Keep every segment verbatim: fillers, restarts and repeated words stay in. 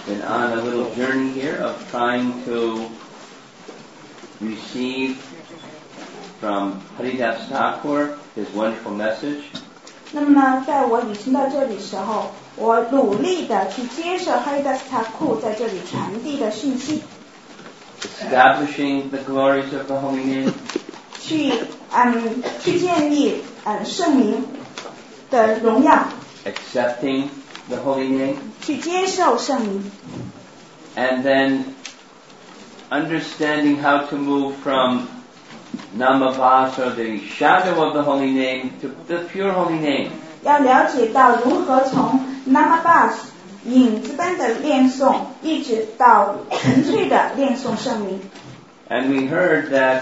been on a little journey here of trying to receive from Haridas Thakur his wonderful message. 那么呢，在我旅行到这里的时候，我努力的去接受 Haridas Thakur 在这里传递的讯息。 Establishing the glories of the holy name. 去嗯去建立嗯圣名的荣耀。 Accepting the holy name. 去接受圣名。 And then understanding how to move from Namabhas, or the shadow of the holy name, to the pure holy name. 要了解到如何从 Namabhas 影子般的念诵，一直到纯粹的念诵圣名。 And we heard that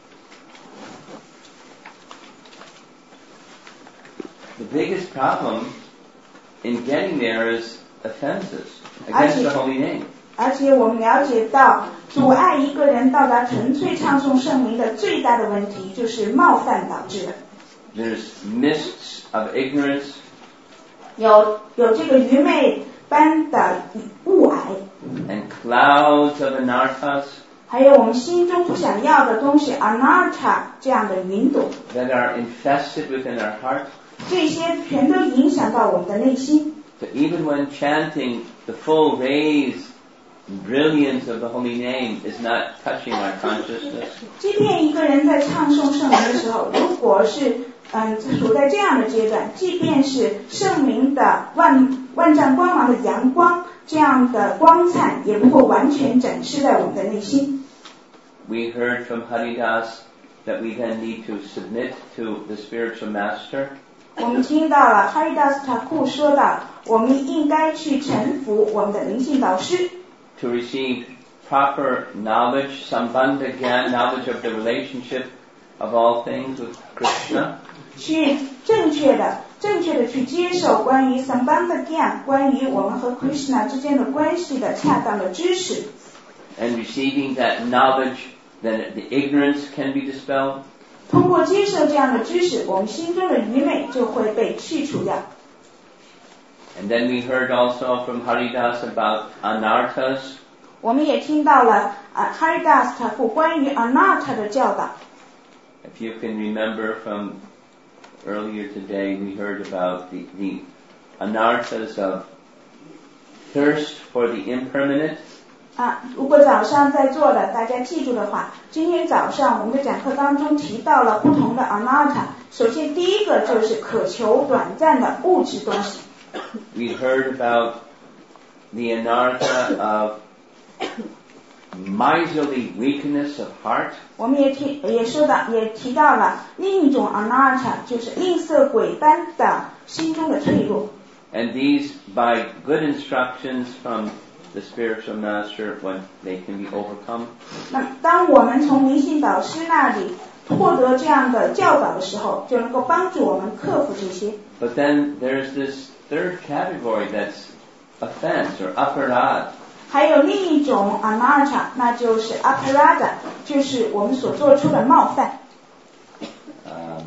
the biggest problem in getting there is offenses against the holy name. 而且我们了解到，阻碍一个人到达纯粹唱诵圣名的最大的问题，就是冒犯导致的。 There's mists of ignorance. 有有这个愚昧般的雾霭。 And clouds of anarthas. 还有我们心中不想要的东西 anartha 这样的云朵。 That are infested within our heart. 这些全都影响到我们的内心。 So even when chanting, the full rays, brilliance of the holy name is not touching our consciousness. 即便一个人在唱诵圣名的时候，如果是嗯处在这样的阶段，即便是圣名的万万丈光芒的阳光，这样的光灿也不会完全展示在我们的内心。 We heard from Haridas that we then need to submit to the spiritual master. 我们听到了 Haridas Thakur 说到，我们应该去臣服我们的灵性导师。 To receive proper knowledge, sambandha gyan, knowledge of the relationship of all things with Krishna. 去正确的、正确的去接受关于 sambandha gyan 关于我们和 Krishna 之间的关系的恰当的知识。 And receiving that knowledge, then the ignorance can be dispelled. 通过接受这样的知识，我们心中的愚昧就会被去除掉。 And then we heard also from Haridas about anarthas. 我们也听到了啊 Haridas Thakur 关于 anartha 的教导。 If you can remember from earlier today, we heard about the, the anarthas of thirst for the impermanent. 啊，如果早上在座的大家记住的话，今天早上我们的讲课当中提到了不同的 anartha。首先第一个就是渴求短暂的物质东西。 We heard about the anartha of miserly weakness of heart. 我们也提也说到也提到了另一种 anartha， 就是吝啬鬼般的心中的脆弱。 And these, by good instructions from the spiritual master, when they can be overcome. 那当我们从灵性导师那里获得这样的教导的时候，就能够帮助我们克服这些。 But then there's this third category that's offense or aparad. 还有另一种 anartha， 那就是 aparada， 就是我们所做出的冒犯。 Um,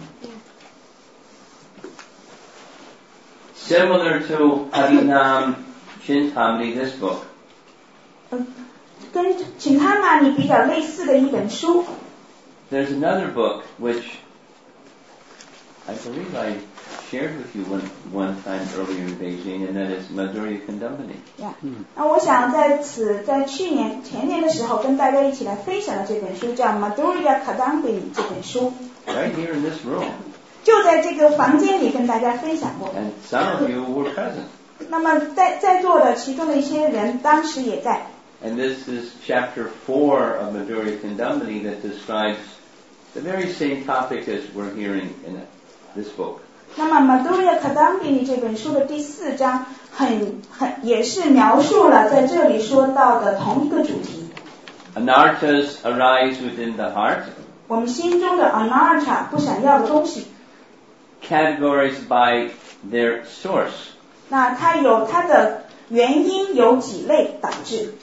similar to Harinam Chintamani, this book. 嗯，跟请他玛尼比较类似的一本书。 There's another book which I believe I shared with you one one time earlier in Beijing, and that is Madhurya Kandamani. Yeah. 那我想在此在去年前年的时候跟大家一起来分享的这本书叫 Madhurya Kandamani 这本书。 Right here in this room. 就在这个房间里跟大家分享过。 And some of you were present. 那么在在座的其中的一些人当时也在。 And this is chapter four of Madhurya Kandamani that describes the very same topic as we're hearing in this book. 那么 Madhurya Kandamani 这本书的第四章很很也是描述了在这里说到的同一个主题。 Anarthas arise within the heart. 我们心中的 anartha 不想要的东西。 Categories by their source. 那它有它的原因有几类导致。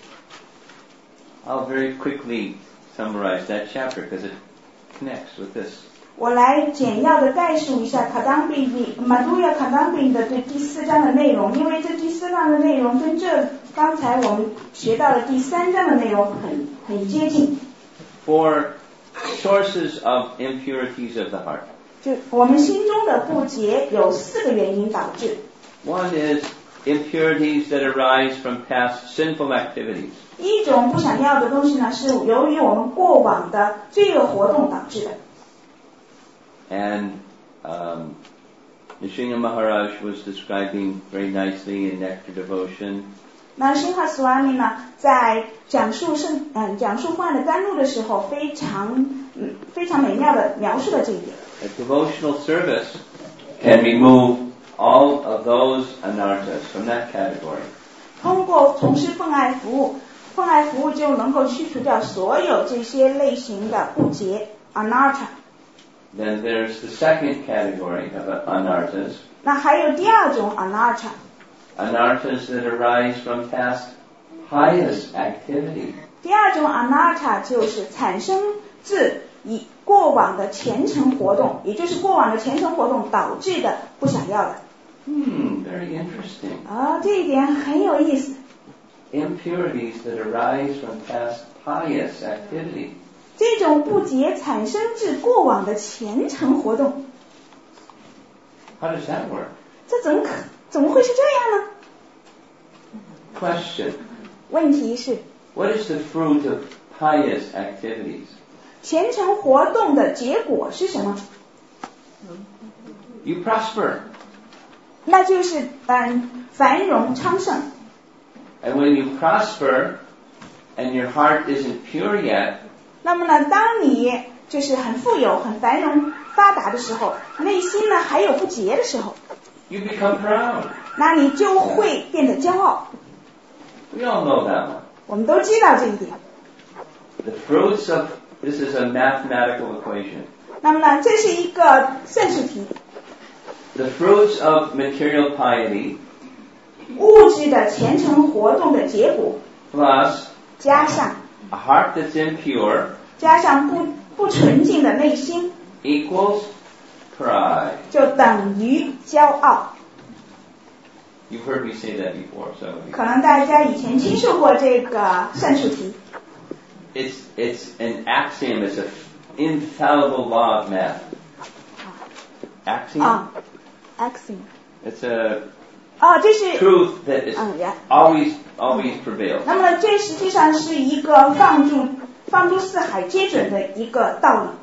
I'll very quickly summarize that chapter because it connects with this. 我来简要的概述一下 Kadambi Madhurya Kadambi 的这第四章的内容，因为这第四章的内容跟这刚才我们学到的第三章的内容很很接近。 For sources of impurities of the heart. 就我们心中的不洁有四个原因导致。 One is impurities that arise from past sinful activities. 一种不想要的东西呢，是由于我们过往的罪恶活动导致的。 And um, Nrsimha Maharaj was describing very nicely in Nectar Devotion. 那辛哈斯瓦米呢，在讲述圣嗯讲述奉爱的甘露的时候，非常嗯非常美妙的描述了这一点。 A devotional service can remove all of those anarthas from that category. 通过从事奉爱服务，奉爱服务就能够去除掉所有这些类型的不洁 anartha。 Then there's the second category of anarthas. 那还有第二种 anartha。 Anarthas that arise from past pious activity. 第二种 anartha 就是产生自以过往的虔诚活动，也就是过往的虔诚活动导致的不想要的。 Hmm, very interesting. 啊，这一点很有意思。 Impurities that arise from past pious activity. 这种不洁产生自过往的虔诚活动。 How does that work? 这怎么可怎么会是这样呢？ Question. 问题是 What is the fruit of pious activities? 虔诚活动的结果是什么？ You prosper. 那就是嗯繁荣昌盛。 And when you prosper and your heart isn't pure yet, 那么呢，当你就是很富有、很繁荣发达的时候，内心呢还有不洁的时候， you become proud. 那你就会变得骄傲。 We all know that one. 我们都知道这一点。 The fruits of, this is a mathematical equation. 那么呢，这是一个算术题。 The fruits of material piety 物质的虔诚活动的结果 plus 加上 a heart that's impure 加上不不纯净的内心 equals pride. 就等于骄傲。 You've heard me say that before, some of you. 可能大家以前听说过这个算术题。 It's, it's an axiom, it's an infallible law of math. Axiom? 啊 ，axiom。 It's a 哦，这是 truth that is 嗯呀。 always, always prevails. 那么这实际上是一个放诸放诸四海皆准的一个道理。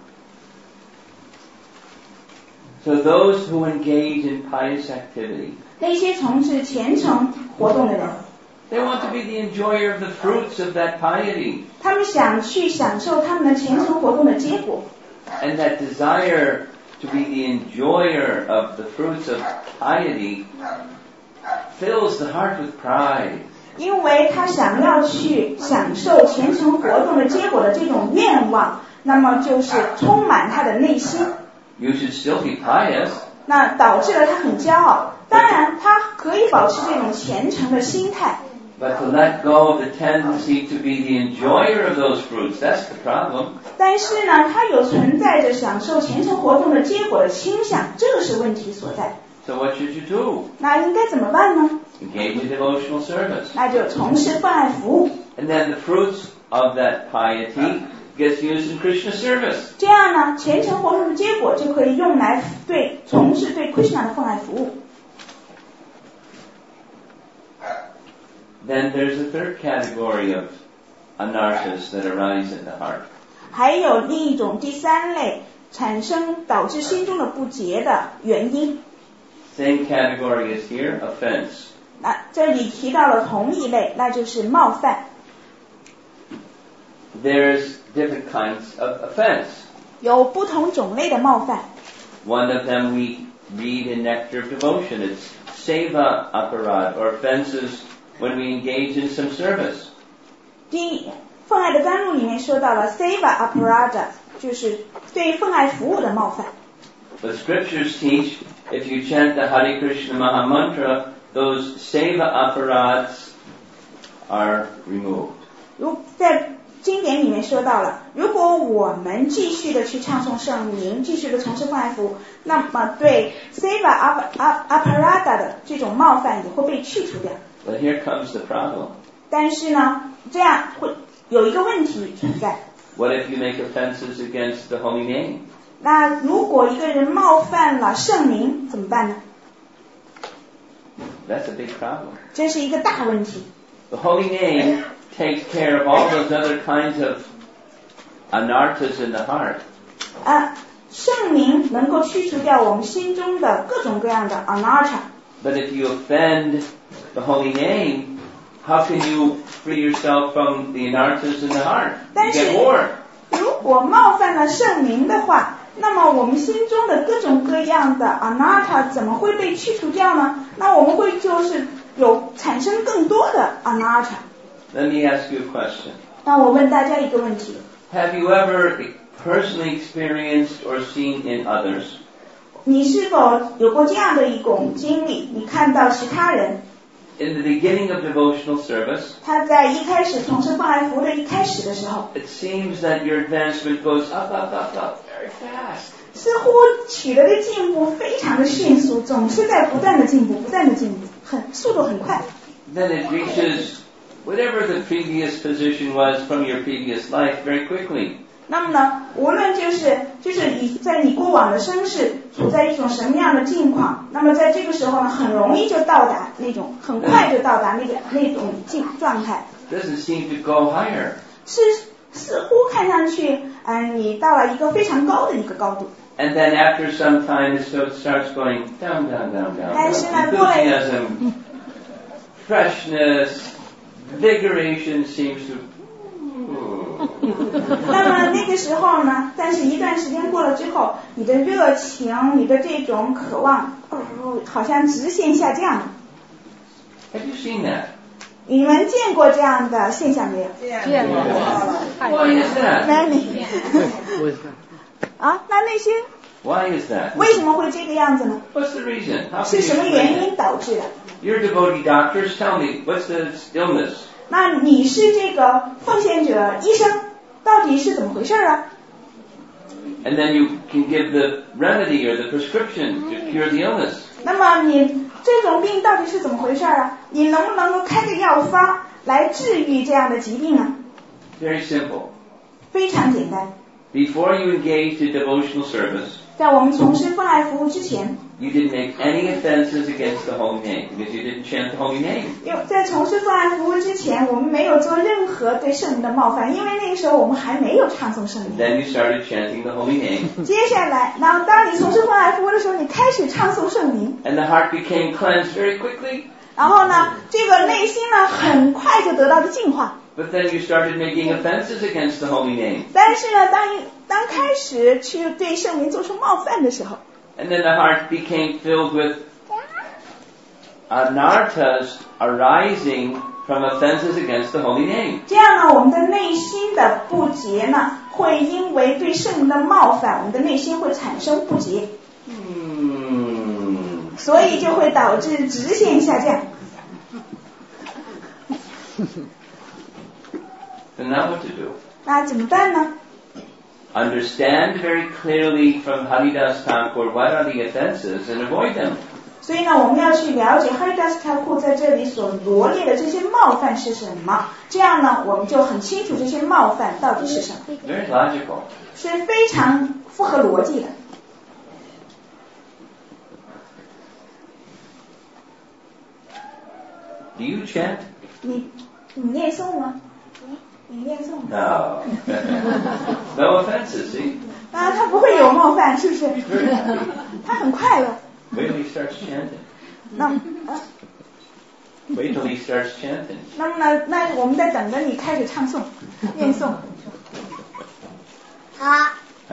So those who engage in pious activity, 那些从事虔诚活动的人， they want to be the enjoyer of the fruits of that piety. 他们想去享受他们的虔诚活动的结果。 And that desire to be the enjoyer of the fruits of piety fills the heart with pride. 因为他想要去享受虔诚活动的结果的这种愿望，那么就是充满他的内心。 You should still be pious, 那导致了他很骄傲。当然，他可以保持这种虔诚的心态。 but to let go of the tendency to be the enjoyer of those fruits, that's the problem. 但是呢，他有存在着享受虔诚活动的结果的倾向，这个是问题所在。 So what should you do? 那应该怎么办呢？ Engage in devotional service. 那就从事奉爱服务。 And then the fruits of that piety gets used in Krishna service. 这样呢，虔诚活动的结果就可以用来对从事对 Krishna 的奉爱服务。 Then there's a third category of anarthas that arise in the heart. 还有另一种第三类产生导致心中的不洁的原因。 Same category as here, offense. 那这里提到了同一类，那就是冒犯。 There's different kinds of offense. 有不同种类的冒犯。 One of them we read in Nectar of Devotion. It's seva aparad, or offenses when we engage in some service. 第一，奉爱的甘露里面说到了 seva aparada， 就是对奉爱服务的冒犯。 The scriptures teach if you chant the Hare Krishna Maha Mantra, those seva aparads are removed. 如在经典里面说到了，如果我们继续的去唱诵圣名，继续的从事万福，那么对 Seva Aparada 的这种冒犯也会被去除掉。 But here comes the problem. 但是呢，这样会有一个问题存在。 What if you make offenses against the holy name? 那如果一个人冒犯了圣名怎么办呢？ That's a big problem. 这是一个大问题。 The holy name takes care of all those other kinds of anarthas in the heart. 啊，圣名能够驱除掉我们心中的各种各样的 anartha。 But if you offend the holy name, how can you free yourself from the anarthas in the heart? You get more. 如果冒犯了圣名的话，那么我们心中的各种各样的 anartha 怎么会被去除掉呢？那我们会就是有产生更多的 anartha。 Let me ask you a question. 那我问大家一个问题。 Have you ever personally experienced or seen in others? 你是否有过这样的一种经历？你看到其他人 In the beginning of devotional service, 他在一开始从事放爱服的一开始的时候， it seems that your advancement goes up, up, up, up very fast. 似乎取得的进步非常的迅速，总是在不断的进步，不断的进步，很速度很快。 Then it reaches whatever the previous position was from your previous life very quickly. 那么呢，无论就是就是你在你过往的身世处在一种什么样的境况，那么在这个时候呢，很容易就到达那种，很快就到达那个那种境状态。 Doesn't seem to go higher. 是似乎看上去，嗯，你到了一个非常高的一个高度。 And then after some time, it starts going down, down, down, down. And down. Enthusiasm, freshness, vigoration seems to. 那么那个时候呢，但是一段时间过了之后，你的热情，你的这种渴望，呃，好像直线下降了。 Have you seen that? 你们见过这样的现象没有？ 见过。 Why is that? 那你啊，那那些 Why is that? 为什么会这个样子呢？ What's the reason? How can 是 you 什么 explain 原 it? 因导致的？ You're devotee doctors. Tell me, what's the illness? 那你是这个奉献者医生，到底是怎么回事啊？ And then you can give the remedy or the prescription to cure the illness. 那么你这种病到底是怎么回事啊？你能不能够开个药方来治愈这样的疾病呢？ Very simple. 非常简单。 Before you engaged in devotional service, 在我们从事奉爱服务之前， you didn't make any offenses against the holy name because you didn't chant the holy name. 因为在从事奉爱服务之前，我们没有做任何对圣灵的冒犯，因为那个时候我们还没有唱诵圣灵。 Then you started chanting the holy name, 接下来，然后当你从事奉爱服务的时候，你开始唱诵圣灵， and the heart became cleansed very quickly. 然后呢，这个内心呢很快就得到了净化。 But then you started making offenses against the holy name. 但是呢，当当开始去对圣灵做出冒犯的时候， And then the heart became filled with anarthas arising from offenses against the holy name. 这样呢，我们的内心的不洁呢，会因为对圣灵的冒犯，我们的内心会产生不洁， Hmm. 所以就会导致直线下降。 So now what to do? 那怎么办呢？ Understand very clearly from Haridas Thakur what are the offenses and avoid them. 所以呢，我们要去了解 Haridas Thakur 在这里所罗列的这些冒犯是什么，这样呢，我们就很清楚这些冒犯到底是什么， Very logical. 是非常符合逻辑的。 Do you chant? 你你念诵吗？你念诵吗？ No. No offenses, see? 啊，他不会有冒犯，是不是？ Very happy. 他很快乐。 Wait till he starts chanting. 那啊， Wait till he starts chanting. 那么呢？那我们在等着你开始唱诵、念诵。好。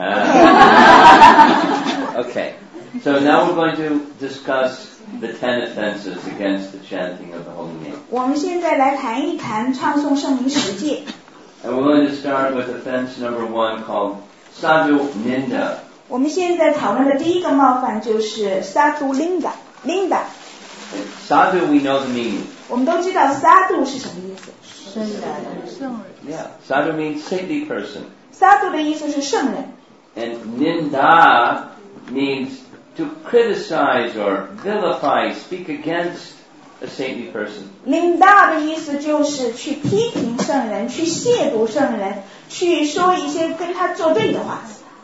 Okay. So now we're going to discuss the ten offenses against the chanting of the holy name. 我们现在来谈一谈唱诵圣名十戒。 And we're going to start with offense number one called Sadhu Ninda. 我们现在讨论的第一个冒犯就是 Sadhu Linda Linda。 Sadhu, we know the meaning. 我们都知道撒杜是什么意思？ 圣人，圣人。 Yeah, sadhu means saintly person. 撒杜的意思是圣人。 And ninda means to criticize or vilify, speak against a saintly person. Linda 的意思就是去批评圣人，去亵渎圣人，去说一些跟他作对的话。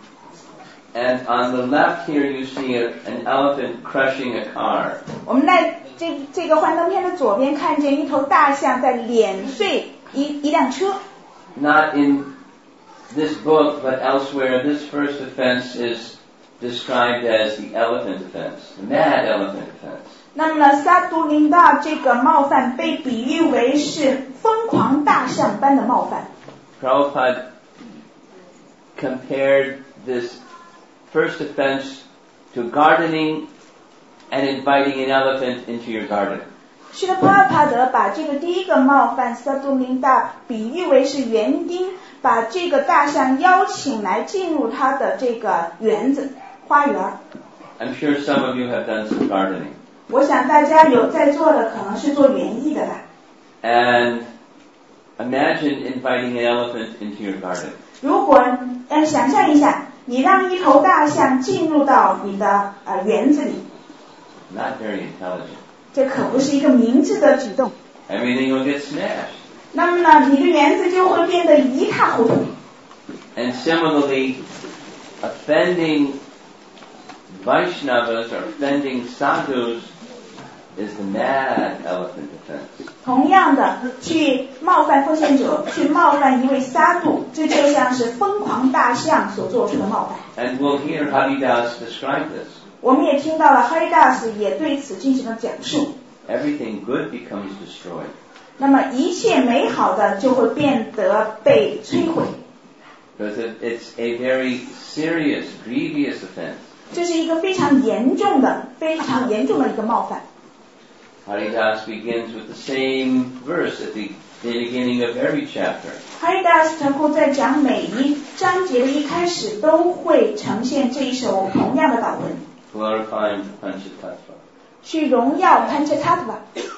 And on the left here you see a, an elephant crushing a car. 我们在这这个幻灯片的左边看见一头大象在碾碎一一辆车。 Not in this book, but elsewhere, this first offense is described as the elephant offense, the mad elephant offense. 那么呢，撒杜林达这个冒犯被比喻为是疯狂大象般的冒犯。 Prabhupada compared this first offense to gardening and inviting an elephant into your garden. 是的，帕帕德把这个第一个冒犯撒杜林达比喻为是园丁，把这个大象邀请来进入他的这个园子花园。 I'm sure some of you have done some gardening. 我想大家有在座的可能是做园艺的吧。 And imagine inviting an elephant into your garden. 如果呃想象一下，你让一头大象进入到你的呃园子里。 Not very intelligent. 这可不是一个明智的举动。 Everything will get smashed. 那么呢，你的园子就会变得一塌糊涂。 And similarly, offending Vaishnavas or offending sadhus is the mad elephant offense. 同样的，去冒犯奉献者，去冒犯一位撒杜，这就像是疯狂大象所做出的冒犯。 And we'll hear Haridas describe this. 我们也听到了 Haridas 也对此进行了讲述。 Everything good becomes destroyed. 那么一切美好的就会变得被摧毁。 Because it's a very serious, grievous offense. 这是一个非常严重的、非常严重的一个冒犯。 Haridas begins with the same verse at the beginning of every chapter. Haridas 他库在讲每一章节的一开始都会呈现这一首同样的祷文。 Glorifying Panchatattva. 去荣耀 Panchatattva。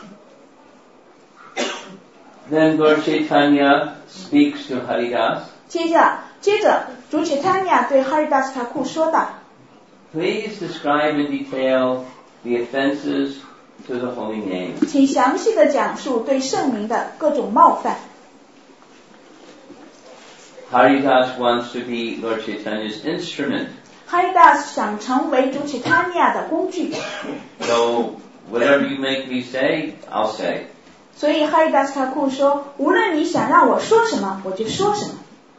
Then Lord Chaitanya speaks to Haridas. 接着，接着主 Chaitanya 对 Haridas 他库说道 Please describe in detail the offenses to the holy name. 请详细的讲述对圣名的各种冒犯。 Haridas wants to be Lord Chaitanya's instrument. Haridas 想成为主 Chaitanya 的工具。 So whatever you make me say, I'll say. 所以 Haridas 他库说，无论你想让我说什么，我就说什么。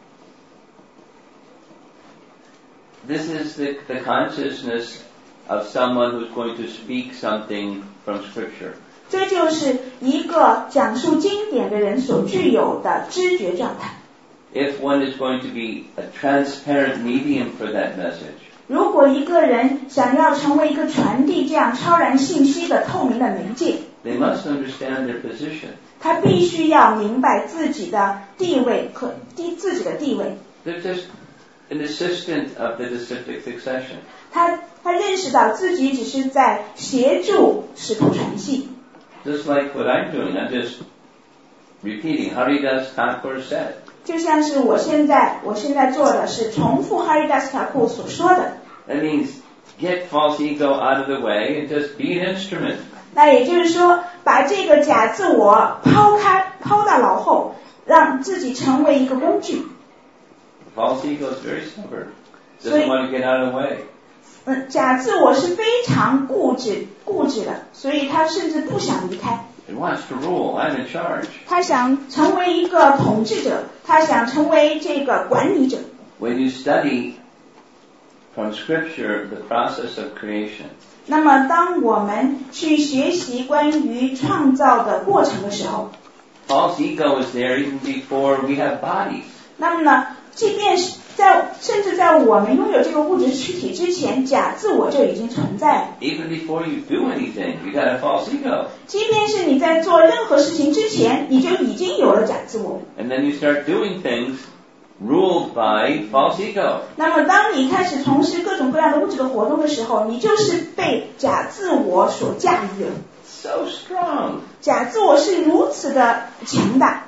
This is the, the consciousness of someone who's going to speak something from Scripture. 这就是一个讲述经典的人所具有的知觉状态。 If one is going to be a transparent medium for that message, 如果一个人想要成为一个传递这样超然信息的透明的媒介， they must understand their position. 他必须要明白自己的地位和地自己的地位。 They're just an assistant of the disciplic succession. 他他认识到自己只是在协助使徒传系。 Just like what I'm doing, I'm just repeating. Haridas Thakur said. 就像是我现在我现在做的是重复 Haridas 塔库所说的。 That means get false ego out of the way and just be an instrument. 那也就是说，把这个假自我抛开，抛到脑后，让自己成为一个工具。 False ego is very stubborn. Doesn't want to get out of the way. 嗯，假自我是非常固执固执的，所以他甚至不想离开。 It wants to rule. I'm in charge. 他想成为一个统治者，他想成为这个管理者。 When you study from Scripture the process of creation, 那么，当我们去学习关于创造的过程的时候， false ego is there even before we have bodies. 那么呢，即便是在甚至在我们拥有这个物质躯体之前，假自我就已经存在了。 Even before you do anything, you got a false ego. 即便是你在做任何事情之前，你就已经有了假自我。 And then you start doing things ruled by false ego. 那么，当你开始从事各种各样的物质的活动的时候，你就是被假自我所驾驭了。 so strong. 假自我是如此的强大。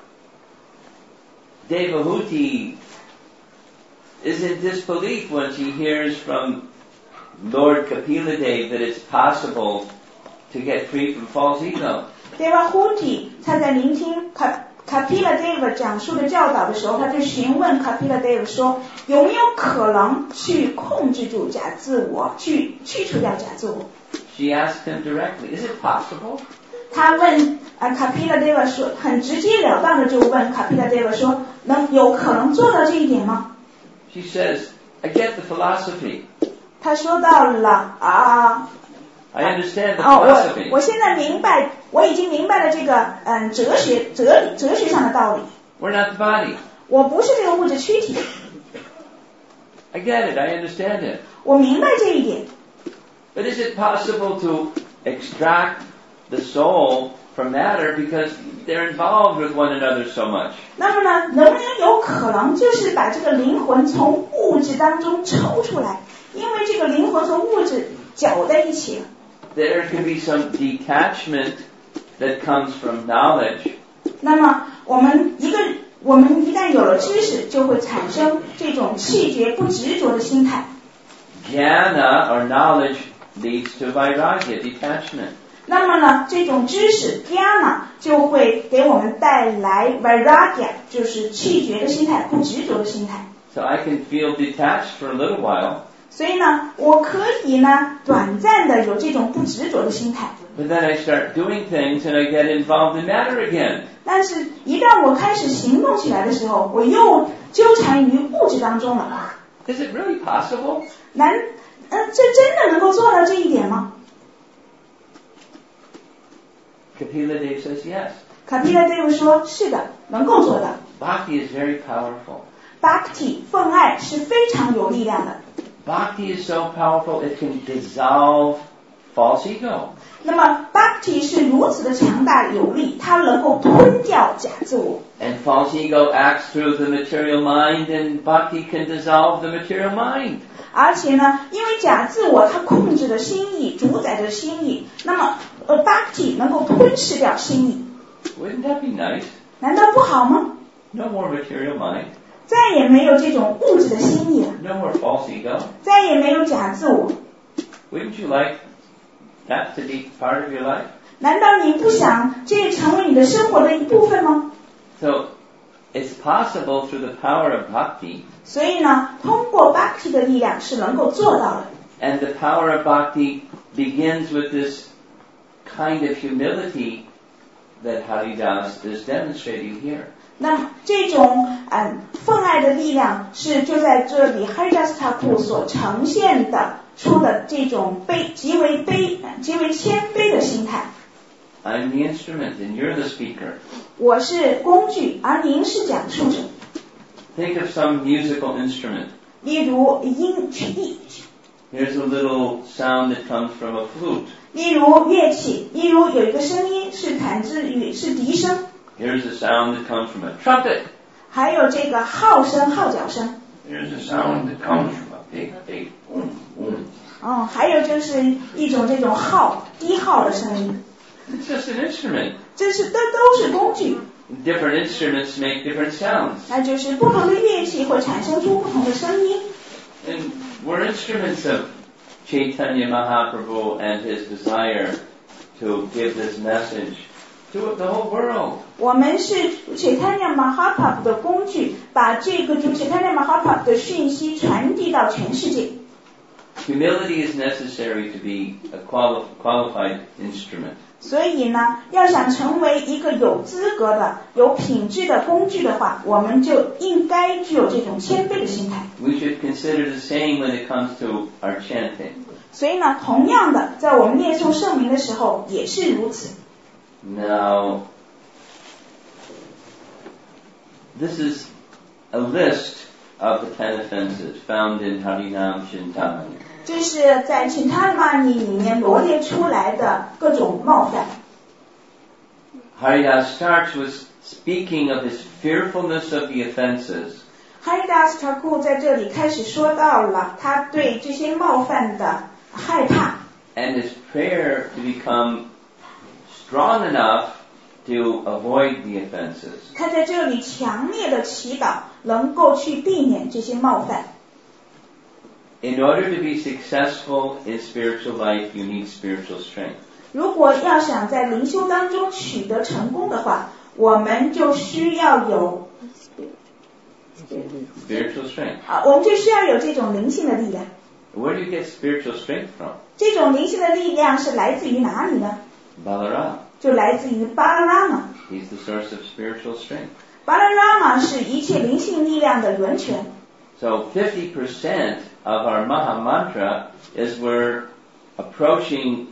Devahuti is in disbelief when she hears from Lord Kapila-Dev that it's possible to get free from false ego. Devahuti 他在聆听卡卡皮拉 Deva 讲述的教导的时候，他就询问卡皮拉 Deva 说，有没有可能去控制住假自我，去去除掉假自我？ She asked him directly, is it possible? 他问啊卡皮拉 Deva 说，很直截了当的就问卡皮拉 Deva 说，能有可能做到这一点吗？ She says, I get the philosophy. 他说到了啊。 I understand the 哦， philosophy. 我我现在明白，我已经明白了这个嗯哲学哲哲学上的道理。 We're not the body. 我不是这个物质躯体， I get it. I understand it. 我明白这一点。 But is it possible to extract the soul from matter because they're involved with one another so much? 那么呢，能不能有可能就是把这个灵魂从物质当中抽出来？因为这个灵魂和物质搅在一起了。 There can be some detachment that comes from knowledge. 那么我们一个我们一旦有了知识，就会产生这种气绝不执着的心态。 Jnana or knowledge leads to vairagya, detachment. 那么呢，这种知识 jnana 就会给我们带来 vairagya， 就是气绝的心态，不执着的心态。 So I can feel detached for a little while. 所以呢，我可以呢短暂的有这种不执着的心态。 But then I start doing things and I get involved in matter again. 但是，一旦我开始行动起来的时候，我又纠缠于物质当中了。 Is it really possible? 难，呃，这真的能够做到这一点吗？ Kapila-Dev says yes. 卡皮拉 Deva 说，是的，能够做到。 Bhakti is very powerful. Bhakti 奉爱是非常有力量的。 Bhakti is so powerful it can dissolve false ego. 那么 Bhakti 是如此的强大有力，它能够吞掉假自我。 And false ego acts through the material mind, and Bhakti can dissolve the material mind. 而且呢，因为假自我它控制着心意，主宰着心意，那么呃 Bhakti 能够吞噬掉心意。 Wouldn't that be nice? 难道不好吗？ No more material mind. 再也没有这种物质的心意了， No more false ego. 再也没有假自我。 Wouldn't you like that to be part of your life? 难道你不想这也成为你的生活的一部分吗？ So, it's possible through the power of Bhakti, 所以呢，通过 Bhakti 的力量是能够做到的。 and the power of Bhakti begins with this kind of humility that Haridas is demonstrating here. 那么这种嗯奉爱的力量是就在这里 Haridas Thakur 所呈现的出的这种卑极为卑极为谦卑的心态。 I'm the instrument and you're the speaker. 我是工具，而您是讲述者。 Think of some musical instrument. 例如音乐， Here's a little sound that comes from a flute. 例如乐器，例如有一个声音是产自于是笛声， Here's a sound that comes from a trumpet. 还有这个号声、号角声。 Here's a sound that comes from a big, big boom, boom. 哦，还有就是一种这种号低号的声音， It's just an instrument. 这是都都是工具。 Different instruments make different sounds. 那就是不同的乐器会产生出不同的声音。 And we're instruments of Chaitanya Mahaprabhu and his desire to give this message to the whole world. 我们是 Chaitanya Mahaprabhu 的工具，把这个 Chaitanya Mahaprabhu 的讯息传递到全世界。 Humility is necessary to be a quali- qualified instrument. 所以呢，要想成为一个有资格的、有品质的工具的话，我们就应该具有这种谦卑的心态。 We should consider the same when it comes to our chanting. 所以呢，同样的，在我们念诵圣名的时候也是如此。 Now, this is a list of the ten offenses found in Harinam Chintamani. 这是在 Chintamani 里面罗列出来的各种冒犯。 Haridas starts with speaking of his fearfulness of the offenses. Haridas Thakur 在这里开始说到了他对这些冒犯的害怕， And his prayer to become strong enough to avoid the offenses. 他在这里强烈的祈祷，能够去避免这些冒犯。 In order to be successful in spiritual life, you need spiritual strength. 如果要想在灵修当中取得成功的话，我们就需要有 spiritual strength. 啊，我们就需要有这种灵性的力量。 Where do you get spiritual strength from? 这种灵性的力量是来自于哪里呢？ Balarama. 就来自于巴拉拉玛。 He's the source of spiritual strength. 巴拉拉玛是一切灵性力量的源泉。 So fifty percent of our Maha Mantra is we're approaching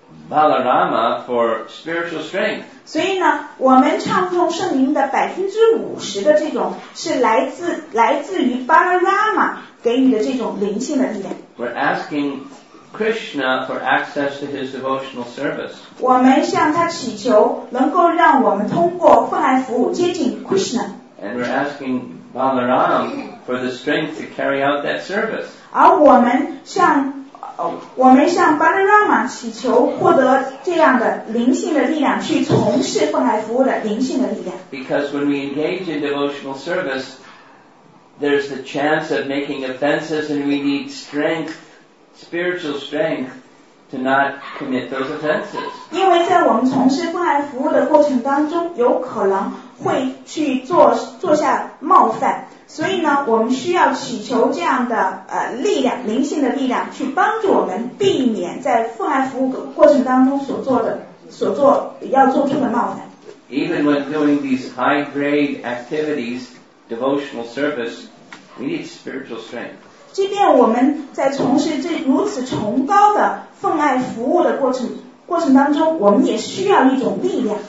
Balarama for spiritual strength. 所以呢，我们唱诵圣名的百分之五十的这种是来自来自于巴拉拉玛给予的这种灵性的力量。 We're asking Krishna for access to his devotional service. 我们向他祈求，能够让我们通过奉爱服务接近 Krishna。 And we're asking Balaram for the strength to carry out that service. 而我们向我们向巴拉拉玛祈求获得这样的灵性的力量，去从事奉爱服务的灵性的力量。 Because when we engage in devotional service, there's the chance of making offenses, and we need strength, spiritual strength, to not commit those offenses. 因为在我们从事奉爱服务的过程当中，有可能会去做做下冒犯，所以呢，我们需要祈求这样的呃力量，灵性的力量，去帮助我们避免在奉爱服务过程当中所做的所做要做出的冒犯。 Even when doing these high-grade activities, devotional service, we need spiritual strength. 即便我们在从事这如此崇高的奉爱服务的过程过程当中，我们也需要一种力量。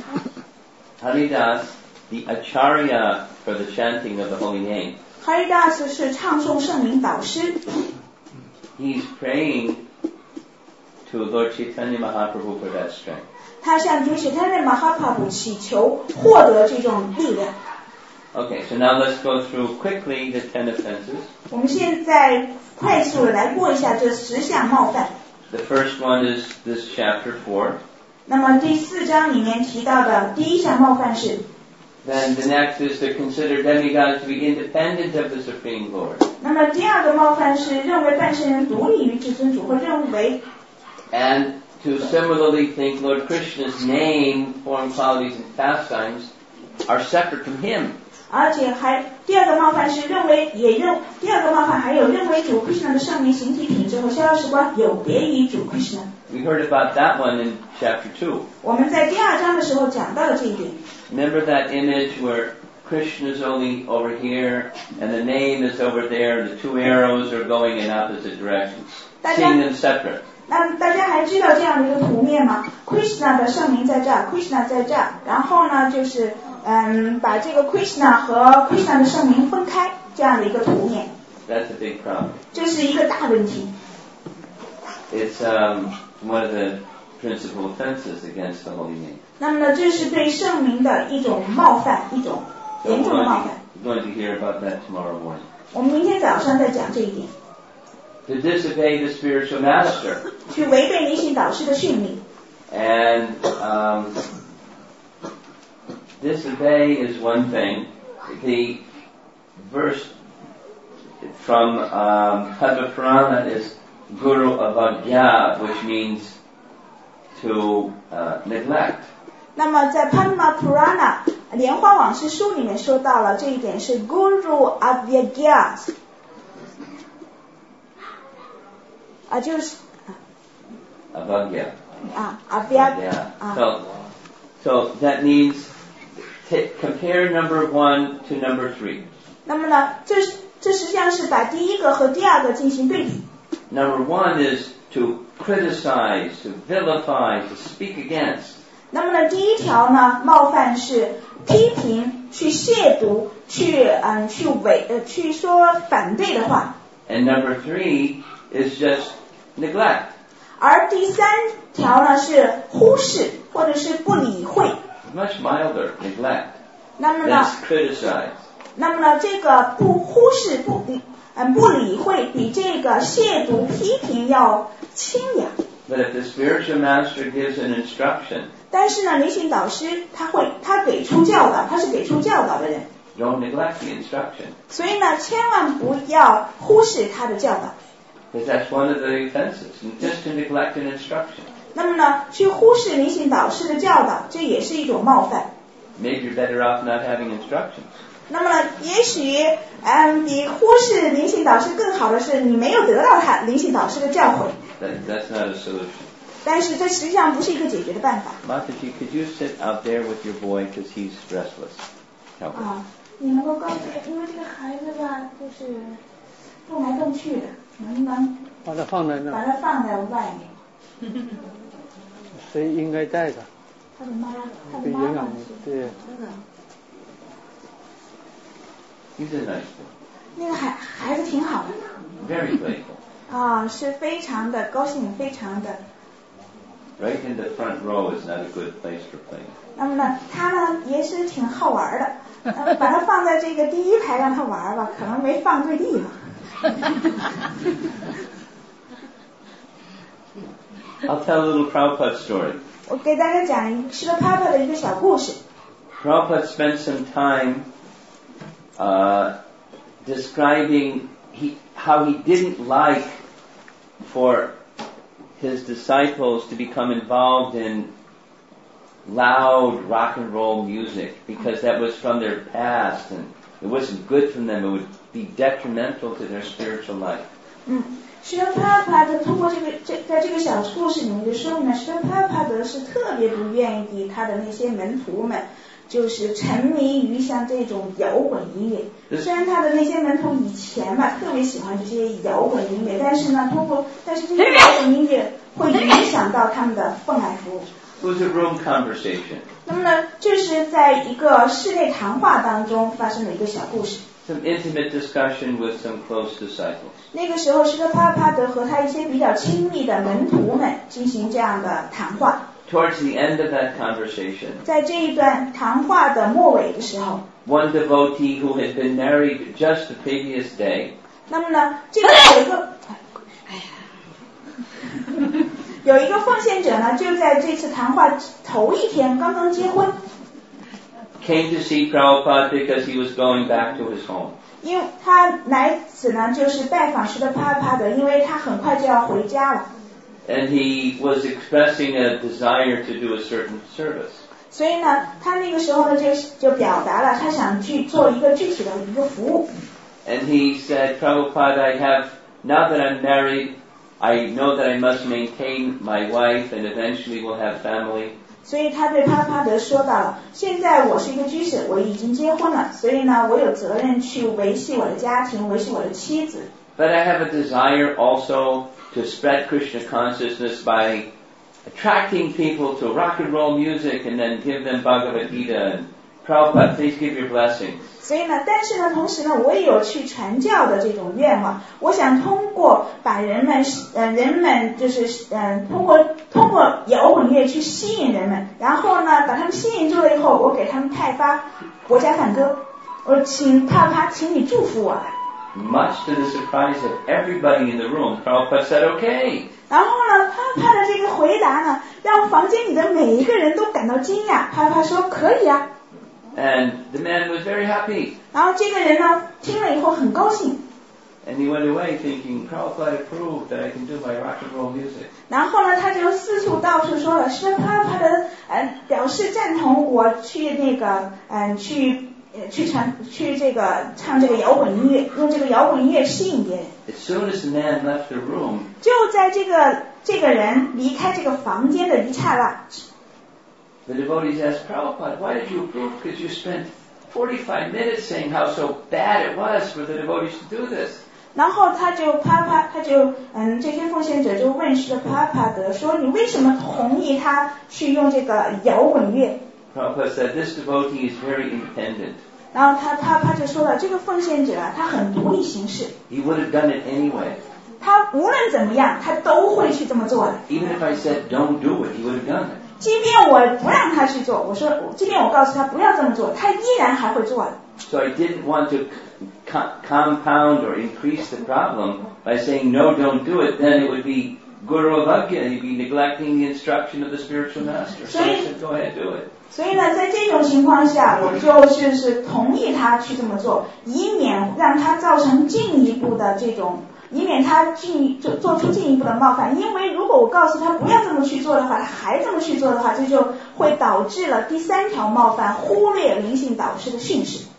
Haridas, the acharya for the chanting of the holy name, Haridas 是唱诵圣名导师， he's praying to Lord Chaitanya Mahaprabhu for that strength. 他向主释迦牟尼马哈帕普祈求获得这种力量。 Okay, so now let's go through quickly the ten offenses. 我们现在快速的来过一下这十项冒犯。 The first one is this chapter four. 那么第四章里面提到的第一项冒犯是， Then the next is to consider demigods to be independent of the Supreme Lord. 那么第二个冒犯是认为半圣人独立于至尊主，或认为 And to similarly think Lord Krishna's name, form, qualities, and pastimes are separate from him. 而且还第二个冒犯是认为也认第二个冒犯还有认为主 Krishna 的圣名、形体、品质和逍遥时光有别于主 Krishna。 We heard about that one in chapter two. 我们在第二章的时候讲到了这一点。 Remember that image where Krishna is only over here and the name is over there and the two arrows are going in opposite directions, seeing them separate. 那大家还知道这样的一个图面吗 ？Krishna 的圣名在这儿 ，Krishna 在这儿，然后呢就是嗯把这个 Krishna 和 Krishna 的圣名分开这样的一个图面。 That's a big problem. 这是一个大问题。 It's um, one of the principal offenses against the holy name. 那么呢，这是对圣名的一种冒犯，一种 So 严 we're 重的 going 冒 to, 犯。 we're going to hear about that tomorrow morning. 我们明天早上再讲这一点。 To disobey the spiritual master. 去违背灵性导师的训令。 And um, disobey is one thing. The verse from um, Padma Purana is Guru Avagya, which means to uh, neglect. 那么在 Padma Purana 莲花往事书里面说到了这一点是 Guru Avagya 啊就是 Avagya. 啊 Avagya Yeah. 啊 So, so that means t- compare number one to number three. 那么呢这这实际上是把第一个和第二个进行对比。 Number one is to criticize, to vilify, to speak against. 那么呢第一条呢冒犯是批评去亵渎去嗯去违呃去说反对的话。 And number three is just neglect. 而第三条呢是忽视或者是不理会。 Much milder neglect 那么 than 呢 criticize. 那么呢这个不忽视不理嗯不理会比这个亵渎批评要轻雅。 But if the spiritual master gives an instruction, 但是呢，灵性导师他会他给出教导，他是给出教导的人， don't neglect the instruction. 所以呢，千万不要忽视他的教导。 Because that's one of the offenses, just to neglect an instruction. 那么呢，去忽视灵性导师的教导，这也是一种冒犯。 Maybe you're better off not having instructions. 那么呢，也许嗯，比忽视灵性导师更好的是，你没有得到他灵性导师的教诲。 That, that's not a solution. 但是这实际上不是一个解决的办法。 Mataji, could you sit out there with your boy because he's restless? Help him. 啊，你能够告诉他，因为这个孩子吧，就是动来动去的，能不能把它放在那儿， 把他放在外面？ 谁应该带他？ 他的妈，他的对营养妈妈是。 对。 He's a nice boy. 那个孩孩子挺好的。 Very playful. 啊，是非常的高兴，非常的。 Right in the front row is not a good place for playing. 那么呢，他呢也是挺好玩的。呃把他放在这个第一排让他玩吧，可能没放对地方。 I'll tell a little Prabhupada story. 我给大家讲一施罗帕帕的一个小故事。 Prabhupada spent some time uh, describing he, how he didn't like for his disciples to become involved in loud rock and roll music because that was from their past and it wasn't good for them. It would be detrimental to their spiritual life. 嗯，施罗帕帕的通过这个这在这个小故事里面就说明了，施罗帕帕的是特别不愿意他的那些门徒们。就是沉迷于像这种摇滚音乐，虽然他的那些门徒以前吧特别喜欢这些摇滚音乐，但是呢，通过但是这些摇滚音乐会影响到他们的奉爱服务。 It was a room conversation. 那么呢，这是在一个室内谈话当中发生的一个小故事。 Some intimate discussion with some close disciples. 那个时候，施罗帕帕德和他一些比较亲密的门徒们进行这样的谈话。 Towards the end of that conversation, 在这一段谈话的末尾的时候， one devotee who had been married just the previous day 那么呢，这个有一个，哎呀，有一个奉献者呢，就在这次谈话头一天刚刚结婚， came to see Prabhupada because he was going back to his home. 因为他来此呢，就是拜访施罗帕帕德，因为他很快就要回家了。 And he was expressing a desire to do a certain service. 所以呢，他那个时候呢，就就表达了他想去做一个具体的一个服务。 And he said, Prabhupada, I have, now that I'm married, I know that I must maintain my wife and eventually will have family. 所以他对帕帕德说到了，现在我是一个居士，我已经结婚了，所以呢，我有责任去维系我的家庭，维系我的妻子。 But I have a desire also to spread Krishna consciousness by attracting people to rock and roll music and then give them Bhagavad Gita. And Prabhupada, please give your blessings. 所以呢，但是呢，同时呢，我也有去传教的这种愿望。我想通过把人们，呃，人们就是，嗯、呃，通过通过摇滚乐去吸引人们，然后呢，把他们吸引住了以后，我给他们派发国家梵歌。我请帕帕，请你祝福我。 Much to the surprise of everybody in the room, Prabhupada said, okay. 然后呢，帕帕的这个回答呢，让房间里的每一个人都感到惊讶。帕帕说可以啊。 And the man was very happy. 然后这个人呢，听了以后很高兴。 And he went away thinking, Prabhupada approved that I can do my rock and roll music. 然后呢，他就四处到处说了，是帕帕的，呃，表示赞同我去那个，嗯、呃，去。去唱去这个唱这个摇滚音乐，用这个摇滚音乐吸引别人。 As soon as the man left the room, 就在这个这个人离开这个房间的一刹那 the devotees asked Prabhupada, why did you approve? Because you spent forty-five minutes saying how so bad it was for the devotees to do this. 然后他就啪啪，他就嗯，这些奉献者就问施帕帕德说，你为什么同意他去用这个摇滚乐？ Prabhupada said, this devotee is very independent. 然后他他他就说了，这个奉献者啊，他很独立行事。 He would have done it anyway. 他无论怎么样，他都会去这么做的。 Even if I said don't do it, he would have done it. 即便我不让他去做，我说，即便我告诉他不要这么做，他依然还会做的。 So I didn't want to co- compound or increase the problem by saying no, don't do it. Then it would be Guru Avagya, you'd be neglecting the instruction of the spiritual master. So he said, go ahead, do it. 所以呢，在这种情况下，我就是是同意他去这么做，以免让他造成进一步的这种，以免他进做做出进一步的冒犯。因为如果我告诉他不要这么去做的话，他还这么去做的话，这就会导致了第三条冒犯，忽略灵性导师的训示。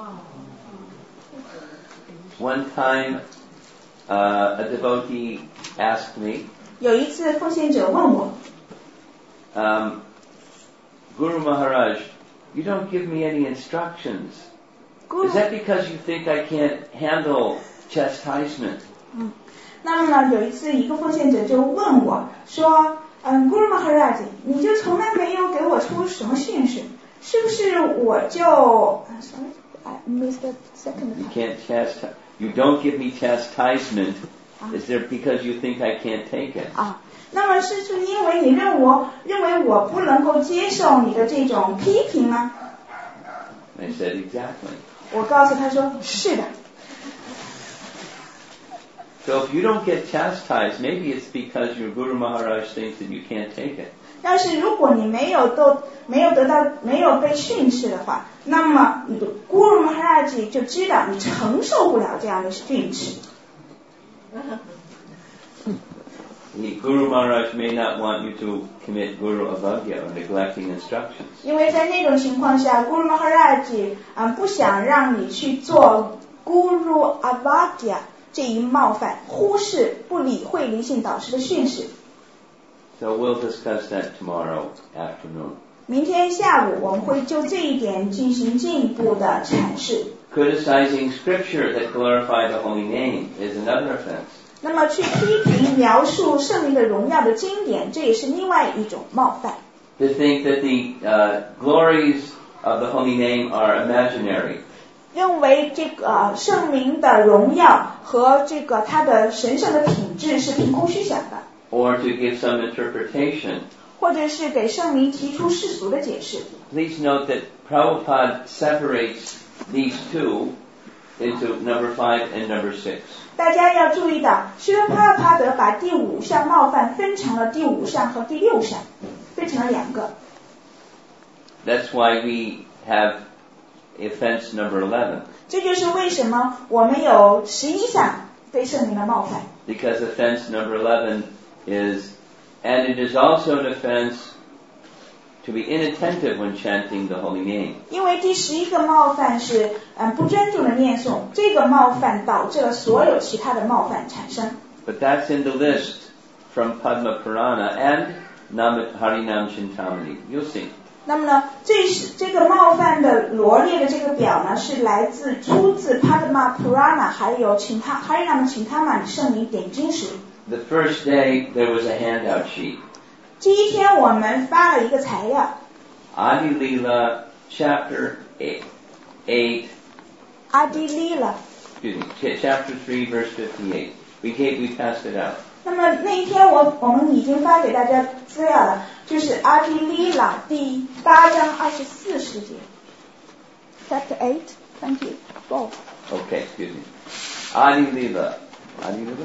One time, uh, a devotee asked me. 有一次，奉献者问我。 Um, Guru Maharaj, you don't give me any instructions. Is that because you think I can't handle chastisement? 嗯，那么呢，有一次一个奉献者就问我说，嗯 ，Guru Maharaj， 你就从来没有给我出什么训示，是不是我就 ，sorry, I missed the second You part. can't chastise. You don't give me chastisement. Is there because you think I can't take it? 啊。那么是是因为你认我认为我不能够接受你的这种批评吗？ I said, exactly. 我告诉他说，是的。 So if you don't get chastised, maybe it's because your Guru Maharaj thinks that you can't take it. 但是如果你没有都没有得到没有被训斥的话，那么你的 Guru Maharaj 就知道你承受不了这样的训斥。 The Guru Maharaj may not want you to commit Guru Avagya or neglecting instructions. 因为在那种情况下 ，Guru Maharaj 嗯不想让你去做 Guru Avagya 这一冒犯，忽视不理会灵性导师的训示。 So we'll discuss that tomorrow afternoon. 明天下午我们会就这一点进行进一步的阐释。 Criticizing scripture that glorify the holy name is another offense. 那么去批评描述圣灵的荣耀的经典，这也是另外一种冒犯。 To think that the uh, glories of the holy name are imaginary. 认为这个圣灵的荣耀和这个它的神圣的品质是凭空虚想的。 Or to give some interpretation. 或者是给圣灵提出世俗的解释。 Please note that Prabhupada separates these two into number five and number six. 大家要注意到，释迦帕帕德把第五项冒犯分成了第五项和第六项，分成了两个。 That's why we have offense number eleven. 这就是为什么我们有十一项对圣灵的冒犯。 Because offense number eleven is, and it is also an offense to be inattentive when chanting the holy name. 因为第十一个冒犯是嗯不专注的念诵，这个冒犯导致了所有其他的冒犯产生。 But that's in the list from Padma Purana and Nam Harinam Chintamani. You'll see. 那么呢，这是这个冒犯的罗列的这个表呢，是来自出自 Padma Purana 还有请他 Harinam Chintamani 圣灵点经时。 The first day there was a handout sheet. 第一天我们发了一个材料。 Adi Lila chapter eight. eight Adi Lila. Excuse me, chapter three verse fifty-eight. We gave, we passed it out. 那么那一天我我们已经发给大家资料了，就是阿迪利拉第八章二十四世节 ，Chapter eight, twenty four. Okay, excuse me. Adi Lila. Adi Lila?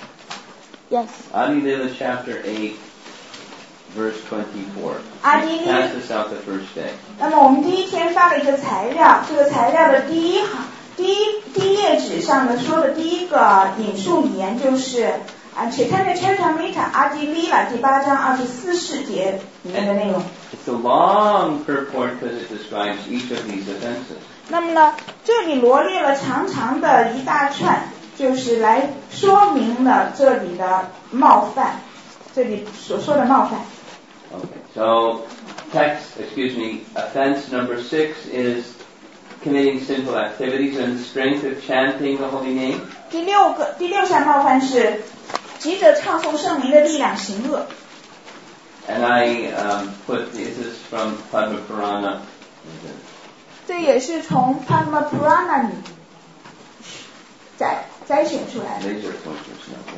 Yes. Adi Lila chapter eight verse twenty-four. Adi We passed this out the first day. 那么我们第一天发了一个材料，这个材料的第一行第一第一页纸上呢说的第一个引述语言就是啊 Chaitanya Charitamrita 阿迪利拉第八章二十四世节里面的内容。 It's a long purport because it describes each of these offenses. 那么呢，这里罗列了长长的一大串，就是来说明了这里的冒犯，这里所说的冒犯。 Okay, so text, excuse me, offense number six is committing sinful activities in the strength of chanting the holy name. 第六个第六项冒犯是急着唱诵圣名的力量行恶。 And I um, put, this is from Padma Purana. 这也是从 Padma Purana 里摘摘选出来的。 Laser pointer's not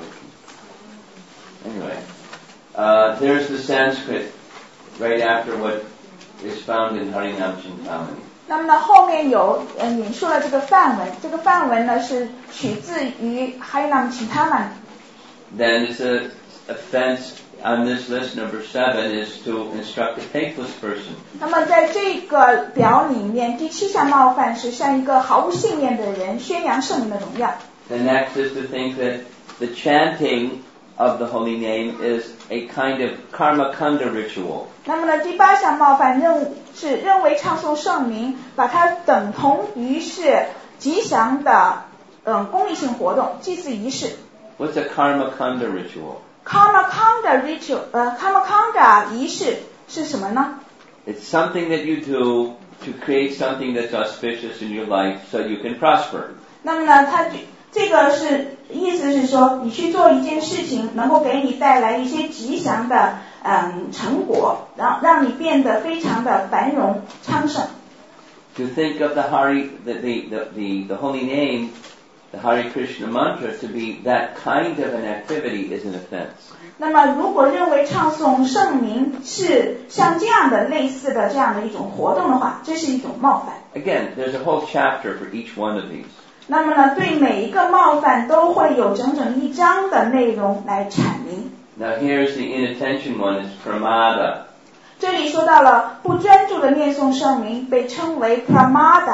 working. Anyway, uh, there's the Sanskrit right after what is found in Harinam Chintamani. 那么呢，后面有嗯引述了这个范文，这个范文呢是取自于 Harinam Chintamani。 Then it's a, offense on this list, number seven, is to instruct a faithless person. 那么在这个表里面，第七项冒犯是向一个毫无信念的人宣扬圣灵的荣耀。 The next is to think that the chanting of the holy name is a kind of karma kanda ritual. 那么呢，第八项冒犯认是认为唱诵圣名，把它等同于是吉祥的嗯功利性活动、祭祀仪式。 What's a karma kanda ritual? Karma kanda ritual， 呃 ，karma kanda 仪式是什么呢？ It's something that you do to create something that's auspicious in your life so you can prosper. 那么呢，它这个是意思是说，你去做一件事情，能够给你带来一些吉祥的嗯成果，让让你变得非常的繁荣昌盛。 To think of the Hari, the the the the, the holy name, the Hare Krishna mantra to be that kind of an activity is an offense. 那么，如果认为唱诵圣名是像这样的类似的这样的一种活动的话，这是一种冒犯。 Again, there's a whole chapter for each one of these. 那么呢，对每一个冒犯都会有整整一章的内容来阐明。 Now here's the inattention one, it's pramada. 这里说到了不专注的念诵圣名，被称为 pramada。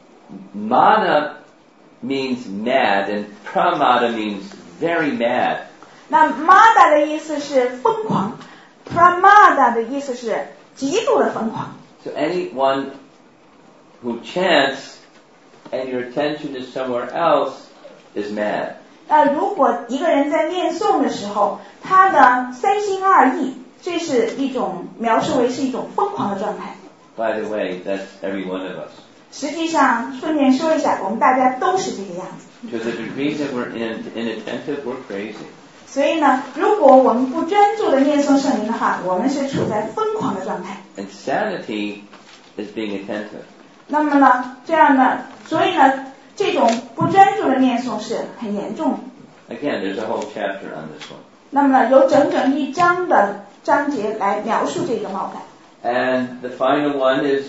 Mana means mad, and pramada means very mad. 那 mada 的意思是疯狂 ，pramada 的意思是极度的疯狂。 So anyone who chants and your attention is somewhere else is mad. 那如果一个人在念诵的时候，他的三心二意，这是一种描述为是一种疯狂的状态。 By the way, that's every one of us. 实际上，顺便说一下，我们大家都是这个样子。 To the degree that we're in, inattentive, we're crazy. 所以呢，如果我们不专注的念诵圣灵的话，我们是处在疯狂的状态。 Insanity is being attentive. 那么呢，这样呢，所以呢，这种不专注的念诵是很严重的。 Again, there's a whole chapter on this one. 那么呢，有整整一章的章节来描述这个冒犯。 And the final one is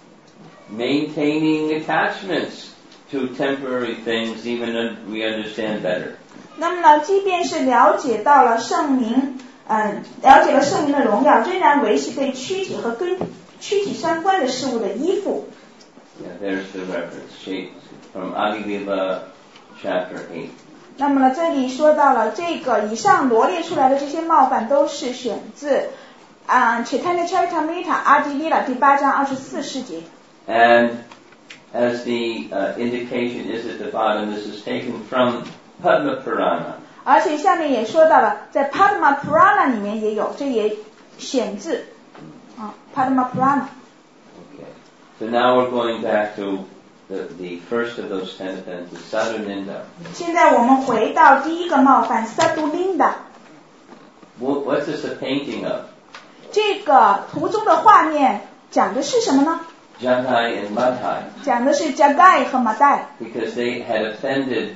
maintaining attachments to temporary things, even if we understand better. 那么呢，即便是了解到了圣名，嗯，了解了圣名的荣耀，仍然维系对躯体和跟躯体相关的事物的依附。 Yeah, there's the reference from Adi-lila, chapter eight. 那么呢，这里说到了这个以上罗列出来的这些冒犯都是选自啊 Chaitanya Charitamrita 阿迪利拉第八章二十四世节。 And as the uh, indication is at the bottom, this is taken from Padma Purana. 而且下面也说到了，在 Padma Purana 里面也有，这也选自啊 Padma Purana。 Okay. So now we're going back to the, the first of those ten offenses, Sadhuninda. 现在我们回到第一个冒犯 Sadhuninda。 What's this a painting of? 这个图中的画面讲的是什么呢？ Jagai and Madhai. 讲的是 Jagai 和 Madai。 Because they had offended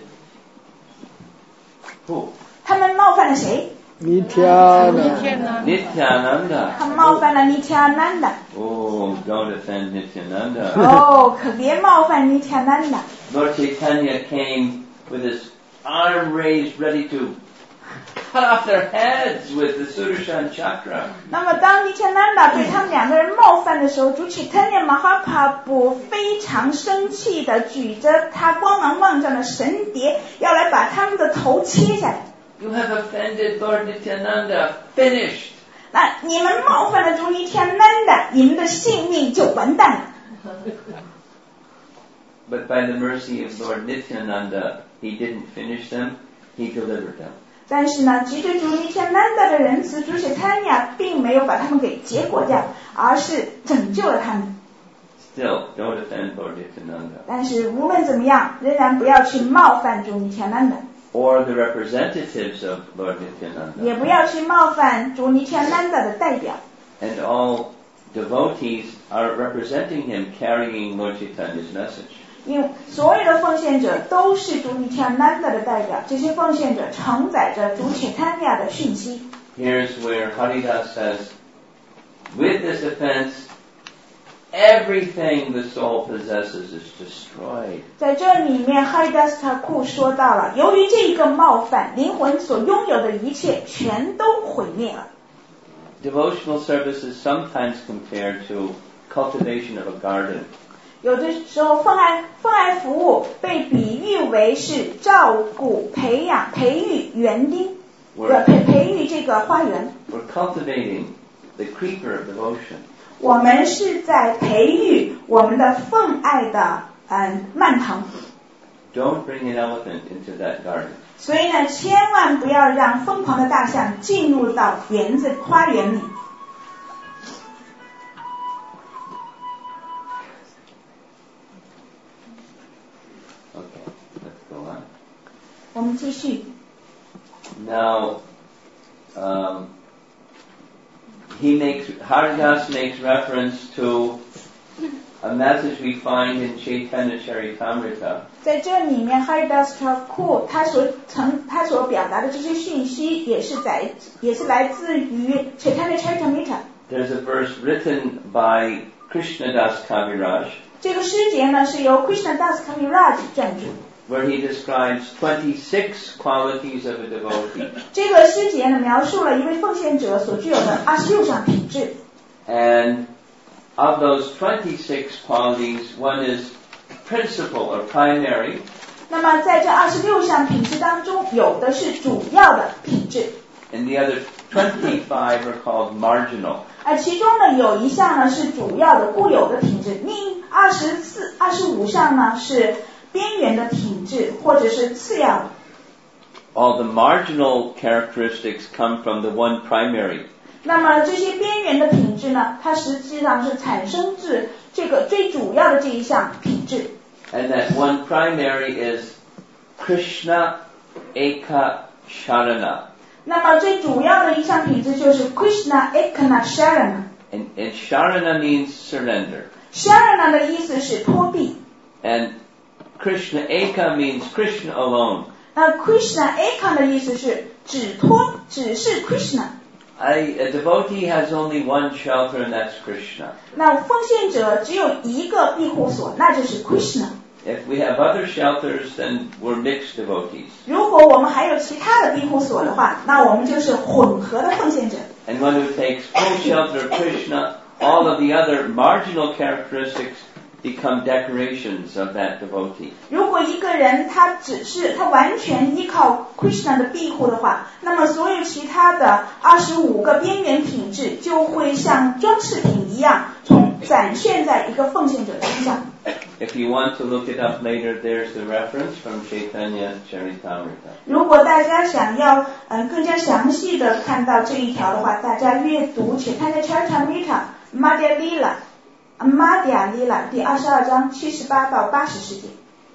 who? 他们冒犯了谁？ Nityananda. Nityananda. 他们冒犯了 Nityananda。 Oh, don't offend Nityananda. 哦，可别冒犯 Nityananda。 Lord Chaitanya came with his arm raised, ready to cut off their heads with the Sudarshan Chakra. 那么当 Nityananda 对他们两个人冒犯的时候，主 Chaitanya Mahaprabhu 非常生气的举着他光芒万丈的神碟，要来把他们的头切下来。 You have offended Lord Nityananda. Finished. 那你们冒犯了主 Nityananda， 你们的性命就完蛋了。 But by the mercy of Lord Nityananda, he didn't finish them, he delivered them. 但是呢，藉着主 Nityananda 的仁慈，主 Chaitanya 并没有把他们给结果掉，而是拯救了他们。 Still, don't offend Lord Nityananda. 但是无论怎么样，仍然不要去冒犯主 Nityananda， Or the representatives of Lord Nityananda. 也不要去冒犯主 Nityananda 的代表。 And all devotees are representing him, carrying Lord Chaitanya's message. 因为所有的奉献者都是主 Nityananda 的代表，这些奉献者承载着主 Chaitanya 的讯息。 Here's where Haridas says, with this offense, everything the soul possesses is destroyed. 在这里面 Haridas Thakur 说到了，由于这一个冒犯，灵魂所拥有的一切全都毁灭了。 Devotional service is sometimes compared to cultivation of a garden. 有的时候奉爱奉爱服务被比喻为是照顾、培养、培育园丁，培培育这个花园。 We're cultivating the creeper of devotion. 我们是在培育我们的奉爱的嗯蔓藤。 Don't bring an elephant into that garden. 所以呢，千万不要让疯狂的大象进入到园子花园里。 Okay, let's go on. 我们继续。 Now, um, he makes Haridas makes reference to a message we find in Chaitanya Charitamrita. 在这里面 Haridas Thakur 他所曾他所表达的这些讯息也是在也是来自于 Chaitanya Charitamrita. There's a verse written by Krishnadas Kaviraj. 这个诗节呢是由 Krishnadas Kaviraj 撰著。 Where he describes twenty-six qualities of a devotee. 这个诗节呢描述了一位奉献者所具有的二十六项品质。 And of those twenty-six qualities, one is principal or primary. 那么在这二十六项品质当中，有的是主要的品质。 And the other twenty-five are called marginal. 而其中呢有一项呢是主要的固有的品质，另二十四、二十五项呢是边缘的品质或者是次要的。 All the marginal characteristics come from the one primary. 那么这些边缘的品质呢，它实际上是产生自这个最主要的这一项品质。 And that one primary is Krishna Eka Sharana. 那么最主要的一项品质就是 Krishna Ekana Sharana. And, and Sharana means surrender. Sharana 的意思是托庇。 And Krishna Eka means Krishna alone. 那 Krishna Eka 的意思是只托，只是 Krishna。 I, a devotee has only one shelter, and that's Krishna. 那奉献者只有一个庇护所，那就是 Krishna。 If we have other shelters, then we're mixed devotees. 如果我们还有其他的庇护所的话，那我们就是混合的奉献者。 And one who takes full shelter of Krishna, all of the other marginal characteristics become decorations of that devotee. 如果一个人他只是他完全依靠 Krishna 的庇护的话，那么所有其他的二十五个边缘品质就会像装饰品一样，从展现在一个奉献者身上。 If you want to look it up later, there's the reference from Chaitanya Charitamrita. 如果大家想要嗯更加详细的看到这一条的话，大家阅读 Chaitanya Charitamrita Madhya Lila Madhya Lila 第二十二章七十八到八十世节。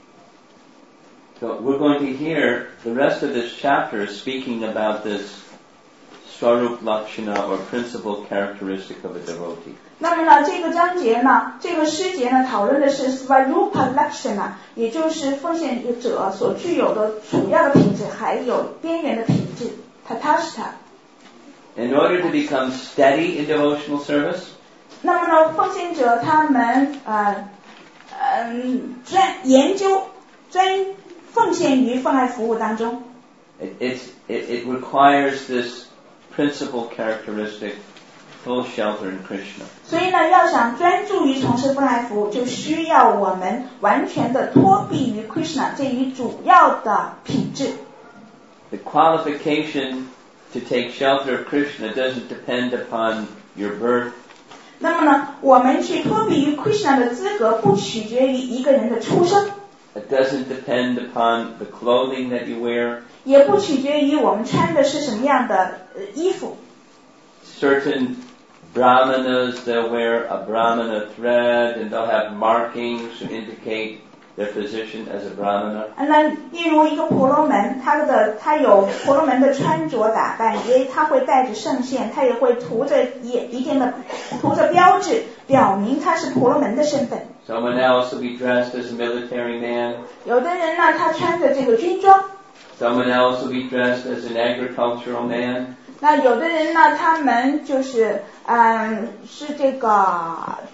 So we're going to hear the rest of this chapter speaking about this Swarup Lakshana or principal characteristic of a devotee. 那么呢，这个章节呢，这个诗节呢，讨论的是 Svarupa Lakshana， 也就是奉献者所具有的主要的品质，还有边缘的品质 Tatashta。 In order to become steady in devotional service, 那么呢，奉献者他们呃嗯专研究专奉献于奉爱服务当中。 it, it's, it, it requires this principal characteristic, full shelter in Krishna. 所以呢，要想专注于从事奉爱服务，就需要我们完全的托庇于 Krishna 这一主要的品质。 The qualification to take shelter of Krishna doesn't depend upon your birth. 那么呢，我们去托庇于 Krishna 的资格不取决于一个人的出生。 It doesn't depend upon the clothing that you wear. 也不取决于我们穿的是什么样的衣服。 Certain brahmanas, they'll wear a brahmana thread and they'll have markings to indicate their position as a brahmana. 那例如一个婆罗门，他的他有婆罗门的穿着打扮，也他会带着圣线，他也会涂着一一定的涂着标志，表明他是婆罗门的身份。 Someone else will be dressed as a military man. 有的人呢，他穿着这个军装。 Someone else will be dressed as an agricultural man. 那有的人呢，他们就是嗯是这个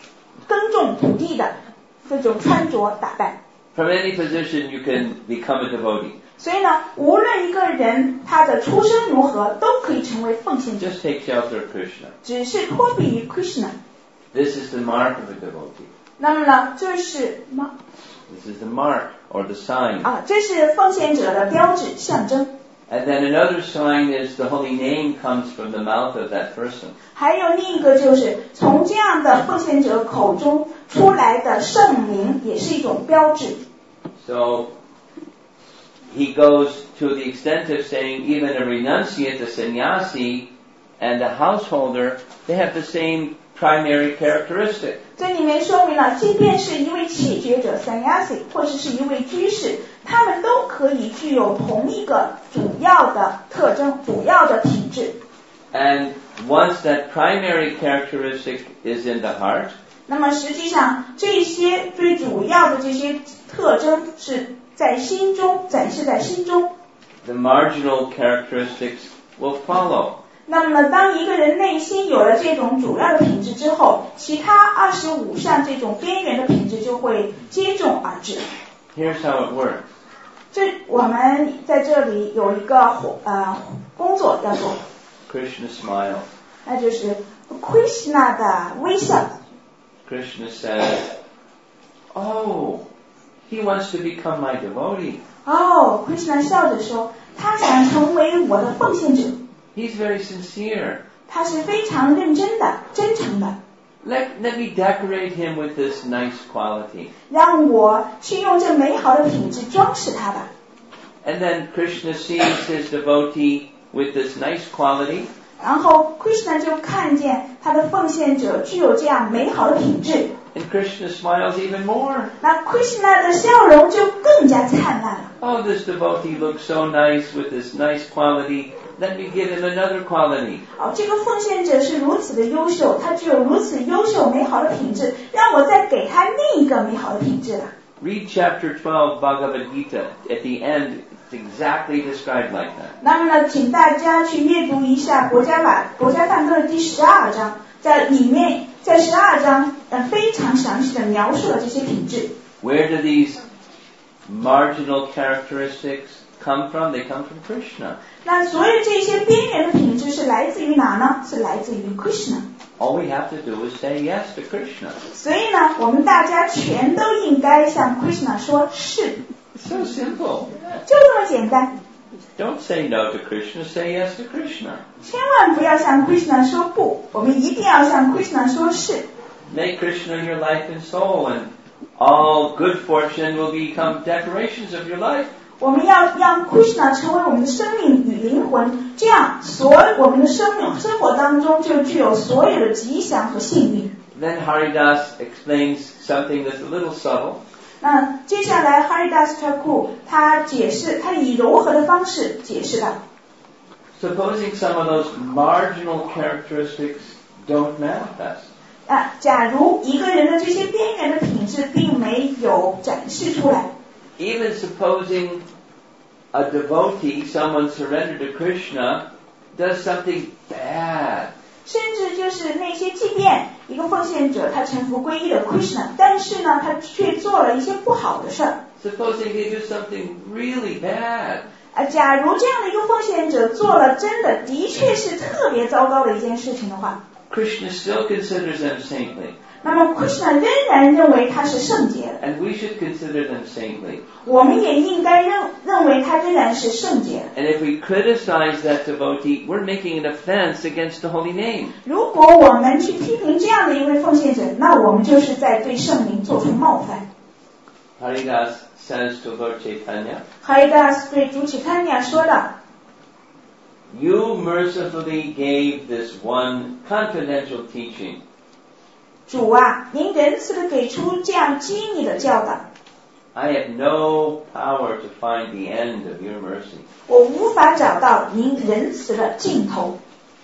耕种土地的这种穿着打扮。 From any position you can become a devotee. 所以呢，无论一个人他的出身如何，都可以成为奉献者。 Just take shelter of Krishna. 只是脱避于 Krishna。 This is the mark of a devotee. 那么呢，这是吗？ This is the mark or the sign. 啊，这是奉献者的标志象征。 And then another sign is the holy name comes from the mouth of that person. 还有另一个就是从这样的奉献者口中出来的圣名，也是一种标志。 So he goes to the extent of saying even a renunciate, a sannyasi, and a householder, they have the same primary characteristic. 这里面说明了，即便是一位弃绝者 sannyasi 或者是一位居士，他们都可以具有同一个主要的特征，主要的品质。 And once that primary characteristic is in the heart, 那么实际上这些最主要的这些特征是在心中展示在心中。 the marginal characteristics will follow. 那么当一个人内心有了这种主要的品质之后，其他二十五项这种边缘的品质就会接踵而至。 Here's how it works. 这我们在这里有一个呃工作要做， Krishna smiles. 那就是 Krishna 的微笑。 Krishna says, oh, he wants to become my devotee. 哦 Krishna 笑着说，他想成为我的奉献者。 He's very sincere. 他是非常认真的、真诚的。 Let, let me decorate him with this nice quality. 让我去用这美好的品质装饰他吧。 And then Krishna sees his devotee with this nice quality. 然后 Krishna 就看见他的奉献者具有这样美好的品质。 And Krishna smiles even more. 那 Krishna 的笑容就更加灿烂了。 Oh, this devotee looks so nice with this nice quality. Let me give him another quality. 哦，这个奉献者是如此的优秀，他具有如此优秀美好的品质，让我再给他另一个美好的品质吧。 Read chapter twelve Bhagavad Gita. At the end, it's exactly described like that. 那么呢，请大家去阅读一下《国家法》《国家梵歌》的第十二章，在里面，在十二章呃非常详细的描述了这些品质。 Where do these marginal characteristics come from? They come from Krishna. 那所有这些边缘的品质是来自于哪呢？是来自于 Krishna。 All we have to do is say yes to Krishna. 所以呢，我们大家全都应该向 Krishna 说是， It's so simple. 就这么简单。 Don't say no to Krishna, say yes to Krishna. 千万不要向 Krishna 说不，我们一定要向 Krishna 说是。 Make Krishna your life and soul, and all good fortune will become decorations of your life. 我们要让 Krishna 成为我们的生命与灵魂，这样所我们的生命生活当中就具有所有的吉祥和幸运。 Then Haridas explains something that's a little subtle. 那接下来 Haridas Thakur 他解释，他以柔和的方式解释到， Supposing some of those marginal characteristics don't manifest. 啊，假如一个人的这些边缘的品质并没有展示出来。 Even supposing a devotee, someone surrendered to Krishna, does something bad. 甚至就是那些，即便一个奉献者他臣服皈依了 Krishna， 但是呢，他却做了一些不好的事儿。 Supposing they do something really bad. 啊，假如这样的一个奉献者做了真的的确是特别糟糕的一件事情的话， Krishna still considers them saintly. 那么 Krishna 仍然认为他是圣洁的， And we should consider them saintly. 我们也应该认认为他仍然是圣洁的。 And if we criticize that devotee, we're making an offense against the holy name. 如果我们去批评这样的一位奉献者，那我们就是在对圣灵做出冒犯。 Haridas says to Lord Chaitanya, Haridas 对主启堪尼亚说道， You mercifully gave this one confidential teaching. 主啊，您仁慈地给出这样机密的教导， I have no power to find the end of your mercy. 我无法找到您仁慈的尽头。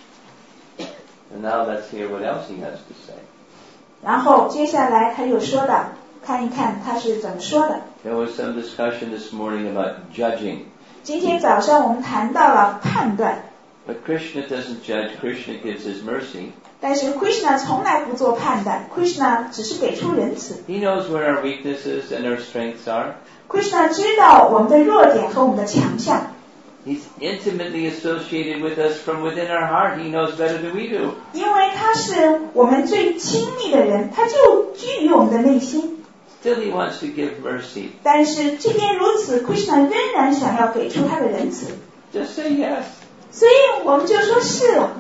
And now let's hear what else he has to say. 然后接下来他又说道，看一看他是怎么说的。 There was some discussion this morning about judging. 今天早上我们谈到了判断， But Krishna doesn't judge. Krishna gives his mercy. 但是 Krishna 从来不做判断 ，Krishna 只是给出仁慈。 He knows where our weaknesses and our strengths are. Krishna 知道我们的弱点和我们的强项。 He's intimately associated with us from within our heart. He knows better than we do. 因为他是我们最亲密的人，他就居于我们的内心。 Still, he wants to give mercy. 但是即便如此 ，Krishna 仍然想要给出他的仁慈。 Just say yes. 所以我们就说是了。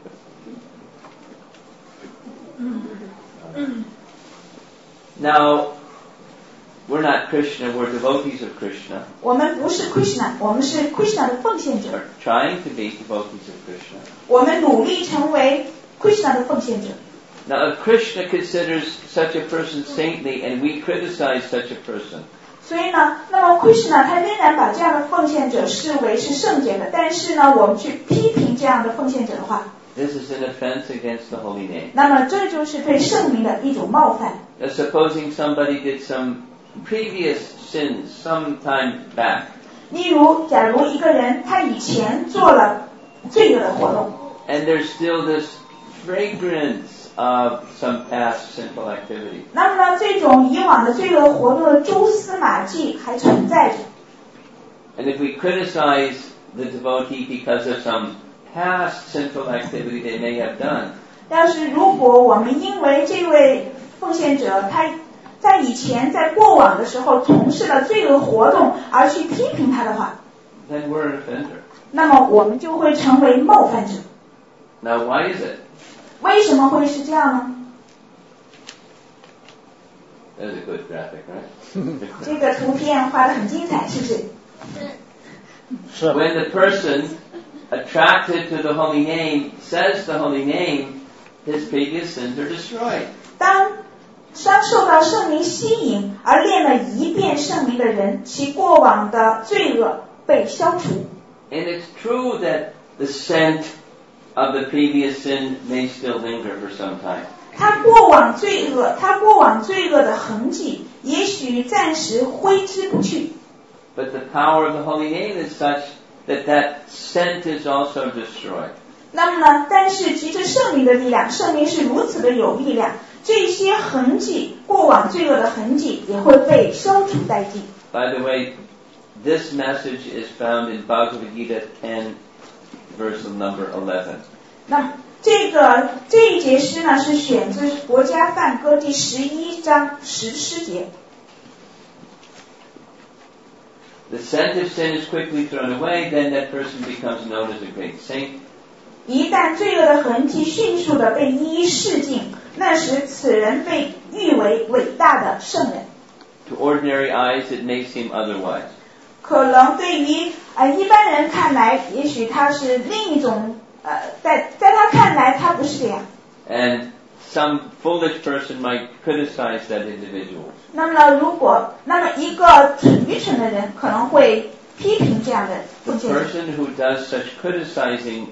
Now, we're not Krishna, we're devotees of Krishna. 我们不是 Krishna， 我们是 Krishna 的奉献者。 We're trying to be devotees of Krishna. 我们努力成为 Krishna 的奉献者。 Now, if Krishna considers such a person saintly and we criticize such a person, 所以呢，那么 Krishna 他仍然把这样的奉献者视为是圣洁的，但是呢，我们去批评这样的奉献者的话， this is an offense against the holy name. 那么这就是对圣名的一种冒犯。 Now, supposing somebody did some previous sins some time back, 例如，假如一个人他以前做了罪恶的活动， and there's still this fragrance of some past sinful activity. 那么呢，这种以往的罪恶活动的蛛丝马迹还存在着。 And if we criticize the devotee because of some past sinful activity they may have done, 要是如果我们因为这位奉献者他在以前在过往的时候从事了罪恶活动而去批评他的话， then we're an offender. 那么我们就会成为冒犯者。 Now, why is it? 为什么会是这样呢？ That's a good graphic, right? 这个图片画得很精彩，是不是？ 是。 When the person attracted to the holy name says the holy name, his previous sins are destroyed. 当当受到圣灵吸引而念了一遍圣名的人，其过往的罪恶被消除。 And it's true that the scent of the previous sin may still linger for some time. 他过往罪恶，他过往罪恶的痕迹，也许暂时挥之不去。 But the power of the holy name is such that that scent is also destroyed. 那么呢？但是藉着圣灵的力量，圣灵是如此的有力量，这些痕迹，过往罪恶的痕迹也会被消除殆尽。 By the way, this message is found in Bhagavad Gita ten, verse number eleven. 那这个这一节诗呢，是选自《国家梵歌》第十一章十诗节。 The scent of sin is quickly thrown away, then that person becomes known as a great saint. 一旦罪恶的痕迹迅速的被一一释尽，那时此人被誉为伟大的圣人。 To ordinary eyes, it may seem otherwise. 可能对于呃一般人看来，也许他是另一种呃，在在他看来他不是这样。 And some foolish person might criticize that individual. 那么呢，如果那么一个愚蠢的人可能会批评这样的 The 奉献者。 person who does such criticizing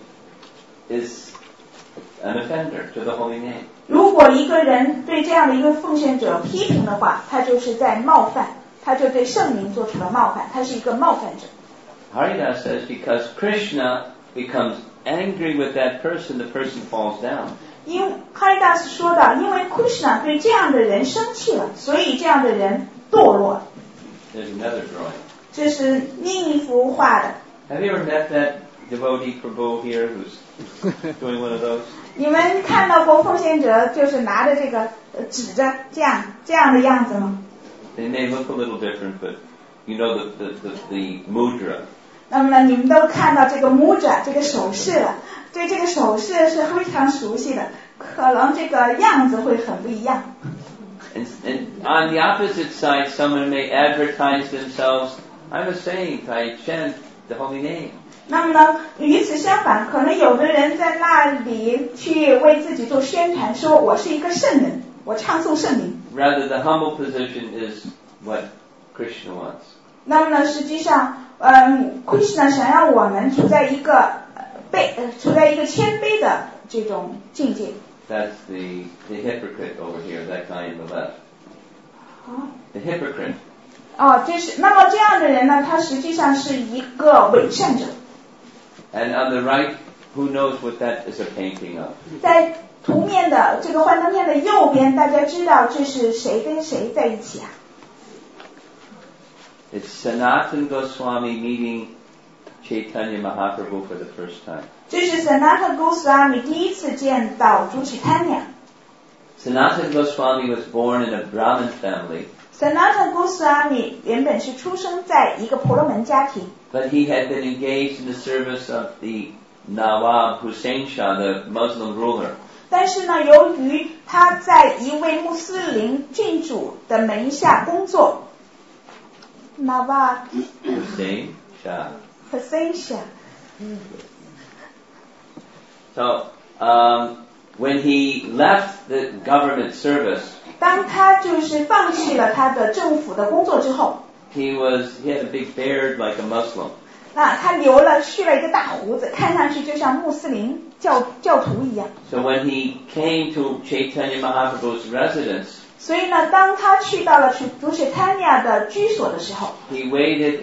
is an offender to the holy name. 如果一个人对这样的一个奉献者批评的话，他就是在冒犯，他就对圣灵做出了冒犯，他是一个冒犯者。 Haridas says because Krishna becomes angry with that person, the person falls down. 因哈利大斯说到，因为 Krishna 对这样的人生气了，所以这样的人堕落了。 There's another drawing. 这是另一幅画的。 Have you ever met that devotee Prabhu here who's doing one of those? 你们看到过奉献者就是拿着这个呃指着这样这样的样子吗？ They may look a little different, but you know the, the, the, the mudra. 那么呢，你们都看到这个 mudra 这个手势了，对这个手势是非常熟悉的，可能这个样子会很不一样。 And, and on the opposite side, someone may advertise themselves, I'm a saint, I chant the holy name. 那么呢，与此相反，可能有的人在那里去为自己做宣传，说我是一个圣人，我唱诵圣名。 Rather, the humble position is what Krishna wants. 那么呢，实际上，嗯 ，Krishna 想要我们处在一个呃卑呃处在一个谦卑的这种境界。 That's the, the hypocrite over here, that guy on the left. 啊。 The hypocrite. 哦，这是那么这样的人呢，他实际上是一个伪善者。 And on the right, who knows what that is a painting of? 在图面的这个幻灯片的右边，大家知道这是谁跟谁在一起啊？ It's Sanatana Goswami meeting Chaitanya Mahaprabhu for the first time. 这是 Sanatana Goswami 第一次见到主持 Tanya。 Sanatana Goswami was born in a Brahmin family. Sanatana Goswami 原本是出生在一个婆罗门家庭。 But he had been engaged in the service of the Nawab Hussain Shah, the Muslim ruler. 但是呢，由于他在一位穆斯林郡主的门下工作 ，Nawab Hussain Shah. Hussain Shah。 So, um, when he left the government service, 当他就是放弃了他的政府的工作之后， he was he had a big beard like a Muslim. 那他留了蓄了一个大胡子，看上去就像穆斯林教教徒一样。 So when he came to Chaitanya Mahaprabhu's residence, 所以呢，当他去到了主持 Tanya 的居所的时候， he waited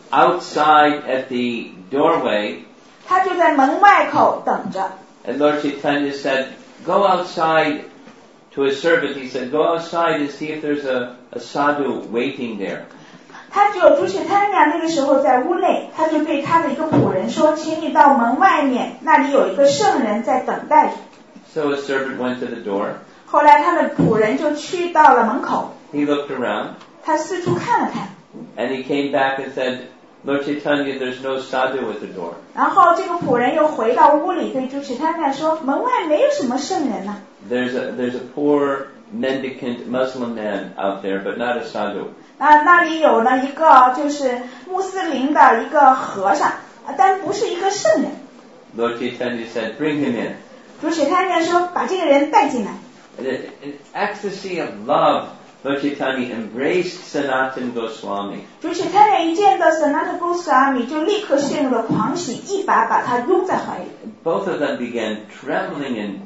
outside at the doorway, 他就在门外口等着。 and Lord Chaitanya said, "Go outside." To his servant, he said, "Go outside and see if there's a, a sadhu waiting there." 他只有主持 Tanya 那个时候在屋内，他就对他的一个仆人说：“请你到门外面，那里有一个圣人在等待着。” So his servant went to the door. 后来他的仆人就去到了门口， He looked around, 他四处看了看， and he came back and said, "Lord Chaitanya, there's no sadhu at the door." 然后这个仆人又回到屋里对主持 Tanya 说：“门外没有什么圣人呢。” There's a there's a poor mendicant Muslim man out there, but not a sadhu. 啊，那里有了一个就是穆斯林的一个和尚，但不是一个圣人。 Lord Chaitanya said, "Bring him in." 主持 Tanya 说：“把这个人带进来。” And in, in ecstasy of love, Lord Chaitanya embraced Sanatana Goswami. 主持 Tanya 一见到 Sanatana Goswami 就立刻陷入了狂喜，一把把他拥在怀里。 Both of them began trembling in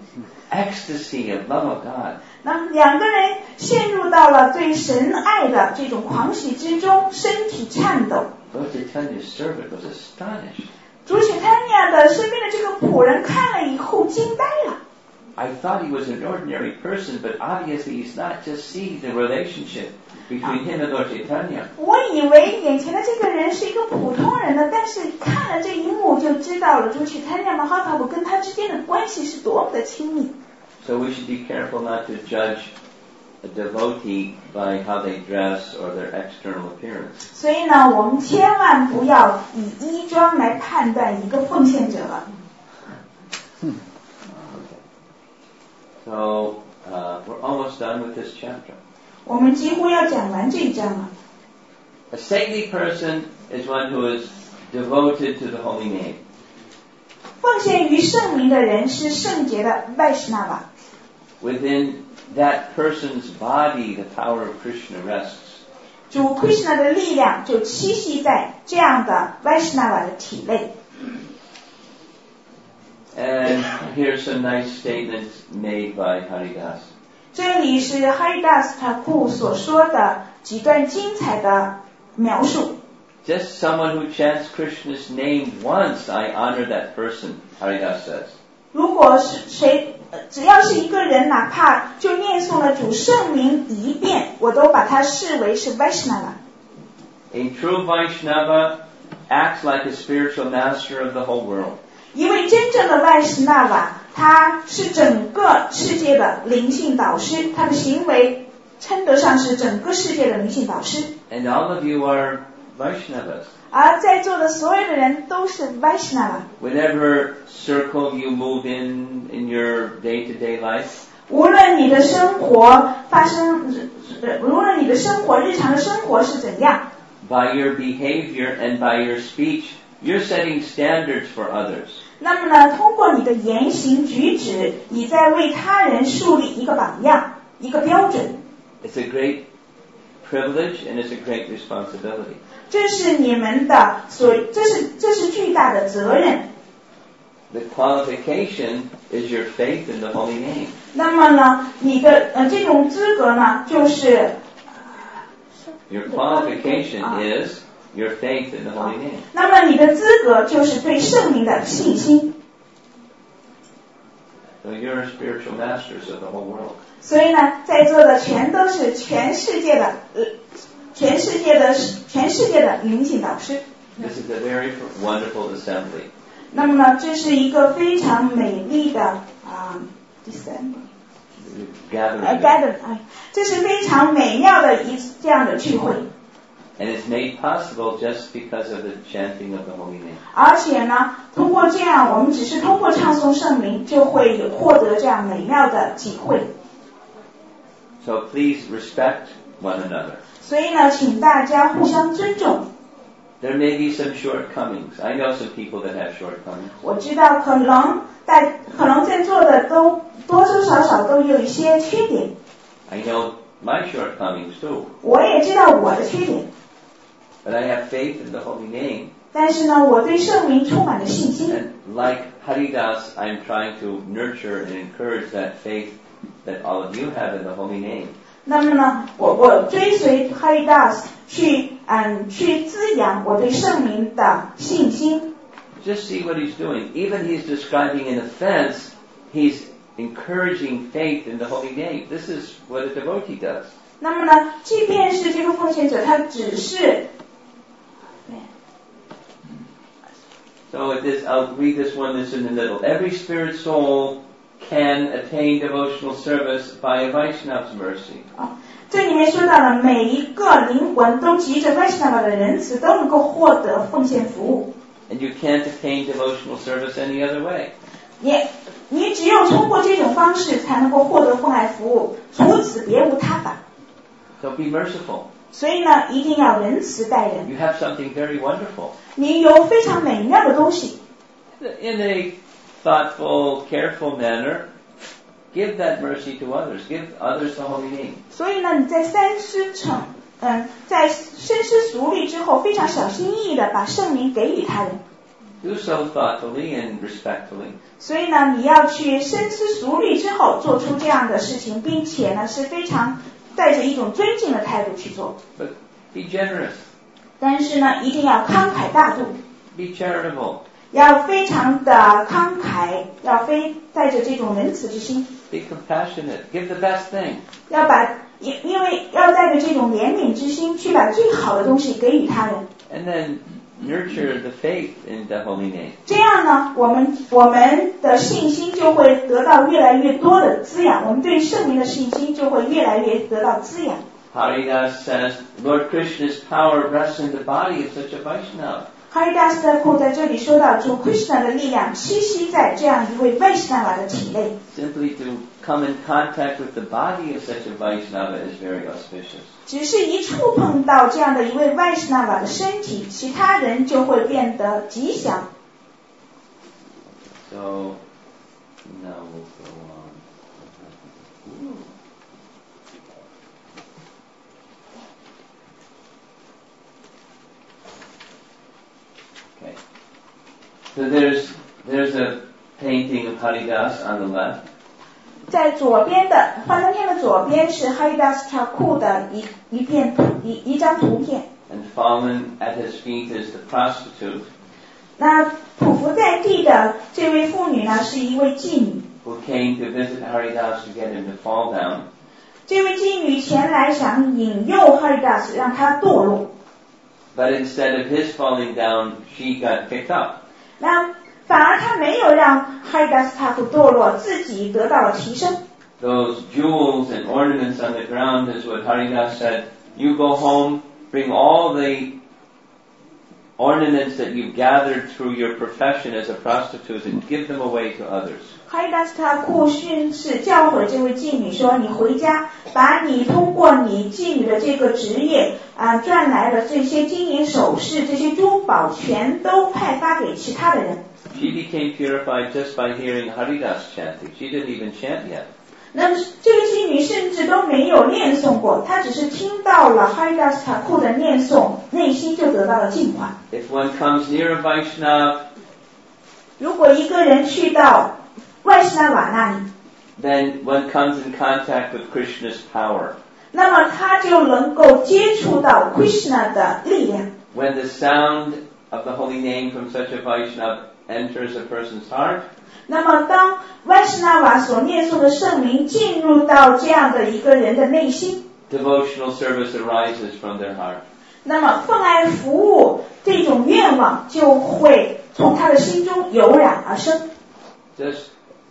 ecstasy of love of God. 那两个人陷入到了对神爱的这种狂喜之中，身体颤抖。 Lord Chaitanya's servant was astonished. 主持 Tanya 的身边的这个仆人看了以后惊呆了。 I thought he was an ordinary person, but obviously he's not just seeing the relationship between him and Lord Chaitanya. 我以为眼前的这个人是一个普通人呢，但是看了这一幕就知道了主持 Tanya Mahaprabhu 跟他之间的关系是多么的亲密。 So we should be careful not to judge a devotee by how they dress or their external appearance. 所以呢，我们千万不要以衣装来判断一个奉献者了。 So uh, we're almost done with this chapter. 我们几乎要讲完这一章了。 A saintly person is one who is devoted to the holy name. 奉献于圣名的人是圣洁的 Vaishnava。 Within that person's body, the power of Krishna rests. 主 Krishna 的力量就栖息在这样的 Vaishnava 的体内。 And here's some nice statements made by Haridas. 这里是 Haridas Thakur 所说的几段精彩的描述。 Just someone who chants Krishna's name once, I honor that person, Haridas says. 如果是谁，只要是一个人，哪怕就念诵了主圣名一遍，我都把他视为是 Vaishnava。 A true Vaishnava acts like a spiritual master of the whole world. 一位真正的 Vaishnava， 他是整个世界的灵性导师，他的行为称得上是整个世界的灵性导师。 And all of you are Vaishnavas. 而在座的所有的人都是 Vaishnava。 Whatever circle you move in in your day-to-day life, 无论你的生活发生，无论你的生活日常的生活是怎样， by your behavior and by your speech, you're setting standards for others. 那么呢，通过你的言行举止，你在为他人树立一个榜样，一个标准。 It's a great privilege and it's a great responsibility. 这是你们的所，这是这是巨大的责任。 The qualification is your faith in the holy name. 那么呢，你的呃这种资格呢，就是 Your qualification is your faith in the holy name. 那么你的资格就是对圣名的信心。 So So you're spiritual masters of the whole world. 所以呢，在座的全都是全世界的，呃，全世界的全世界的灵性导师。 This is a very wonderful assembly. 那么呢，这是一个非常美丽的啊 ，assembly。 Gathering. 呃 ，gather， 哎，这是非常美妙的一这样的聚会。 And it's made possible just because of the chanting of the holy name. 而且呢，通过这样，我们只是通过唱诵圣名，就会有获得这样美妙的体会。 So please respect one another. 所以呢，请大家互相尊重。 There may be some shortcomings. I know some people that have shortcomings. 我知道可能在可能在座的都多多少少都有一些缺点。 I know my shortcomings too. 我也知道我的缺点。 But I have faith in the holy name. 但是呢，我对圣名充满了信心。 And like Haridas, I'm trying to nurture and encourage that faith that all of you have in the holy name. 那么呢，我我追随 Haridas 去嗯去滋养我对圣名的信心。 Just see what he's doing. Even he's describing an offense, he's encouraging faith in the holy name. This is what a devotee does. 那么呢，即便是这个奉献者，他只是。 So it is, I'll read this one that's in the middle. Every spirit soul can attain devotional service by a Vaishnava's mercy. 哦，这里面说到了每一个灵魂都藉着 Vaishnava 的仁慈都能够获得奉献服务。 And you can't attain devotional service any other way. 也，你只有通过这种方式才能够获得奉爱服务，除此别无他法。 So be merciful. 所以呢，一定要仁慈待人。 You have something very wonderful. 你有非常美妙的东西。 In a thoughtful, careful manner, give that mercy to others. Give others the holy name. 所以呢，你在三思成，嗯，在深思熟虑之后，非常小心翼翼的把圣名给予他人。 Do so thoughtfully and respectfully. 所以呢，你要去深思熟虑之后做出这样的事情，并且呢是非常带着一种尊敬的态度去做。 But be generous. 但是呢，一定要慷慨大度。 Be charitable. 要非常的慷慨，要非带着这种仁慈之心。 Be compassionate. Give the best thing. 要把，因因为要带着这种怜悯之心，去把最好的东西给予他人。 And then nurture the faith in the holy name. 这样呢，我们我们的信心就会得到越来越多的滋养，我们对圣名的信心就会越来越得到滋养。 Haridas says, Lord Krishna's power rests in the body of such a Vaishnava. Haridas Thakur 在这里说到，主 Krishna 的力量栖息在这样一位 Vaishnava 的体内。 Simply to come in contact with the body of such a Vaishnava is very auspicious. 只是一触碰到这样的一位 Vaishnava 的身体，其他人就会变得吉祥。 So now we'll go on. Ooh. Okay. So there's there's a painting of Haridas on the left. 在左边的幻灯片的左边是 Haridas Thakur 的一一片图一一张图片。 And fallen at his feet is the prostitute. 那匍匐在地的这位妇女呢，是一位妓女。 Who came to visit Haridas to get him to fall down. 这位妓女前来想引诱 Haridas 让他堕落。 But instead of his falling down, she got picked up. 那反而他没有让 Haridas Thakur 堕落，自己得到了提升。 Those jewels and ornaments on the ground is what Haridas said. You go home, bring all the ornaments that you've gathered through your profession as a prostitute and give them away to others. Haridas Thakur 训示教诲这位妓女说：“你回家，把你通过你妓女的这个职业啊赚来的这些金银首饰、这些珠宝，全都派发给其他的人。” She became purified just by hearing Haridas chanting. She didn't even chant yet. 那么这个妓女甚至都没有念诵过，她只是听到了 Haridas Thakur 的念诵，内心就得到了净化。 If one comes near a Vaishnava, 如果一个人去到外士那瓦那里， then one comes in contact with Krishna's power. 那么他就能够接触到 Krishna 的力量。 When the sound of the holy name from such a Vaishnava enters a person's heart, 那么当万士那瓦所念诵的圣灵进入到这样的一个人的内心， devotional service arises from their heart. 那么奉爱服务这种愿望就会从他的心中油然而生。 Just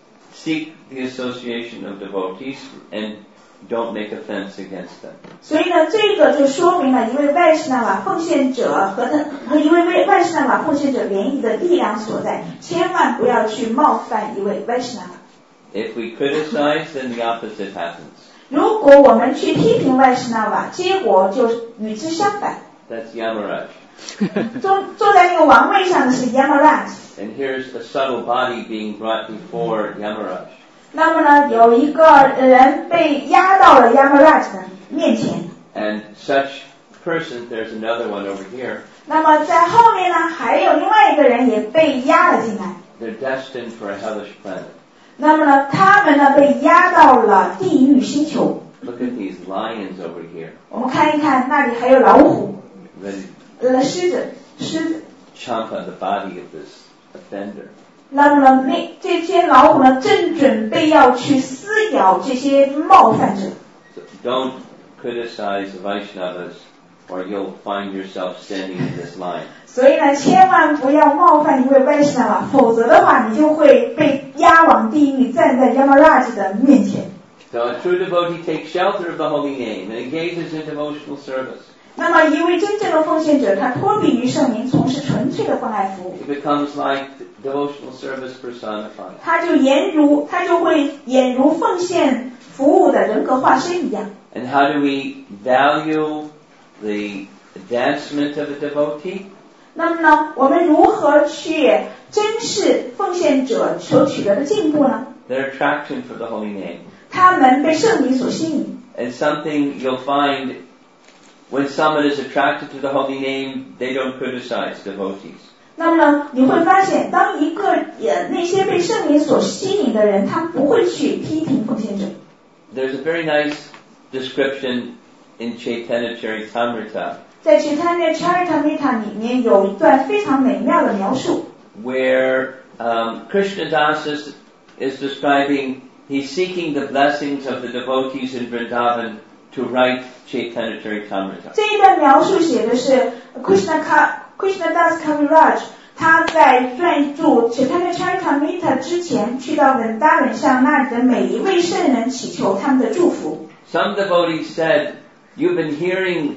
seek the association of devotees and don't make offense against them. 所以呢，这个就说明了一位外士那瓦奉献者和他和一位外士那瓦奉献者联谊的力量所在，千万不要去冒犯一位外士那瓦。 If we criticize, then the opposite happens. 如果我们去批评外士那瓦，结果就与之相反。 That's Yamaraj. 坐坐在那个王位上的是 Yamaraj。 And here's a subtle body being brought before Yamaraj. 那么呢，有一个人被压到了 Yamaraj 的面前。 And such person, there's another one over here. 那么在后面呢，还有另外一个人也被压了进来。 They're destined for a hellish planet. 那么呢，他们呢被压到了地狱星球。 Look at these lions over here. 我们看一看，那里还有老虎、 Ready 呃狮子、狮子。 to chomp on the body of this offender. 那么呢，那这些老虎呢，正准备要去撕咬这些冒犯者。 So don't criticize the Vaishnavas or you'll find yourself standing in this line. 所以呢，千万不要冒犯一位外士那瓦，否则的话，你就会被押往地狱，站在 Yamaraj 的面前。 So a true devotee takes shelter of the holy name and engages in devotional service. 那么一位真正的奉献者，他脱避于圣名，从事纯粹的奉爱服务。 It becomes like devotional service personified. 他就俨如，他就会俨如奉献服务的人格化身一样。 And how do we value the advancement of a devotee? 那么呢，我们如何去珍视奉献者所取得的进步呢？ Their attraction for the holy name. 他们被圣灵所吸引。 And something you'll find when someone is attracted to the holy name, they don't criticize devotees. 那么呢，你会发现，当一个呃那些被圣灵所吸引的人，他不会去批评奉献者。 There's a very nice description in Chaitanya Charitamrita. 在 Chaitanya Charitamrita 里面有一段非常美妙的描述， where um, Krishnadas is, is describing, he's seeking the blessings of the devotees in Vrindavan to write Chaitanya Charitamrita. 这一段描述写的是 Krishna Krishnadas Kaviraj 他在撰著 Chaitanya Charitamrita 之前，去到文达文向那里的每一位圣人祈求他们的祝福。 Some devotees said, you've been hearing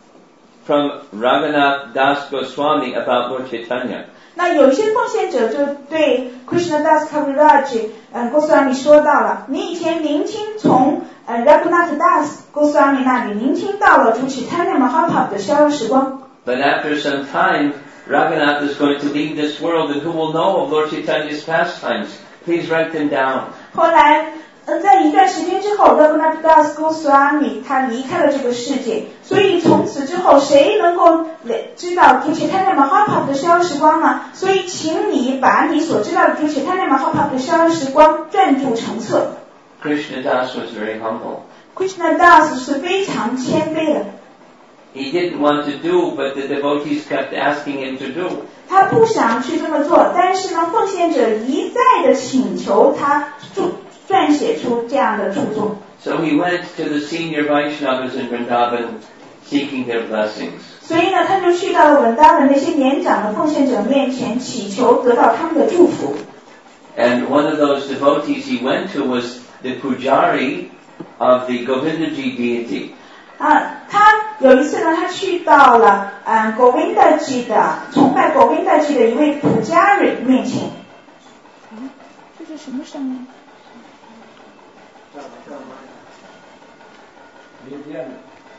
from Raghunath Das Goswami about Lord Chaitanya. 那有些奉献者就对 Krishnadas Kaviraj 呃 Goswami 说到了，你以前聆听从呃 Raghunath Das Goswami 那里聆听到了主 Chaitanya Mahaprabhu 的逍遥时光。 But after some time, Raghunath is going to leave this world, and who will know of Lord Chaitanya's pastimes? Please write them down. 后来呃在一段时间之后 Raghunath Das Goswami 他离开了这个世界，所以从此之后谁能够知道主 Chaitanya Mahaprabhu 的逍遥时光呢？所以请你把你所知道的主 Chaitanya Mahaprabhu 的逍遥时光撰著成册。 Krishnadas was very humble. Krishnadas 是非常谦卑的。 He didn't want to do, but the devotees kept asking him to do. 他不想去这么做，但是呢，奉献者一再的请求他著撰写出这样的著作。 So he went to the senior Vaishnavas in Vrindavan seeking their blessings. 所以呢，他就去到了文达的那些年长的奉献者面前，祈求得到他们的祝福。 And one of those devotees he went to was the pujari of the Govindaji deity. 啊，他有一次呢，他去到了嗯 Govindaji 的崇拜 Govindaji 的一位普加瑞面前。嗯，这是什么声音？ 没电了，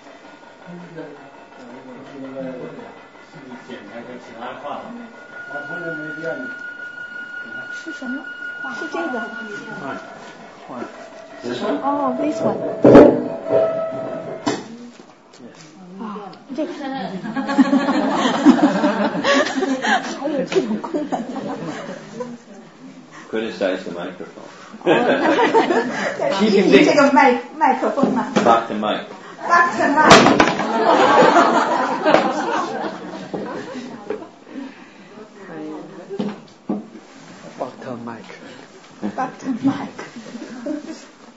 那个点开个其他话了，啊，他那没电了。 是什么？是这个。 换换。 This one? Oh, this one. 啊，这个。还有这种功能。 Criticize the microphone. 批评这个麦麦克风嘛。 Doctor Mike. Doctor Mike.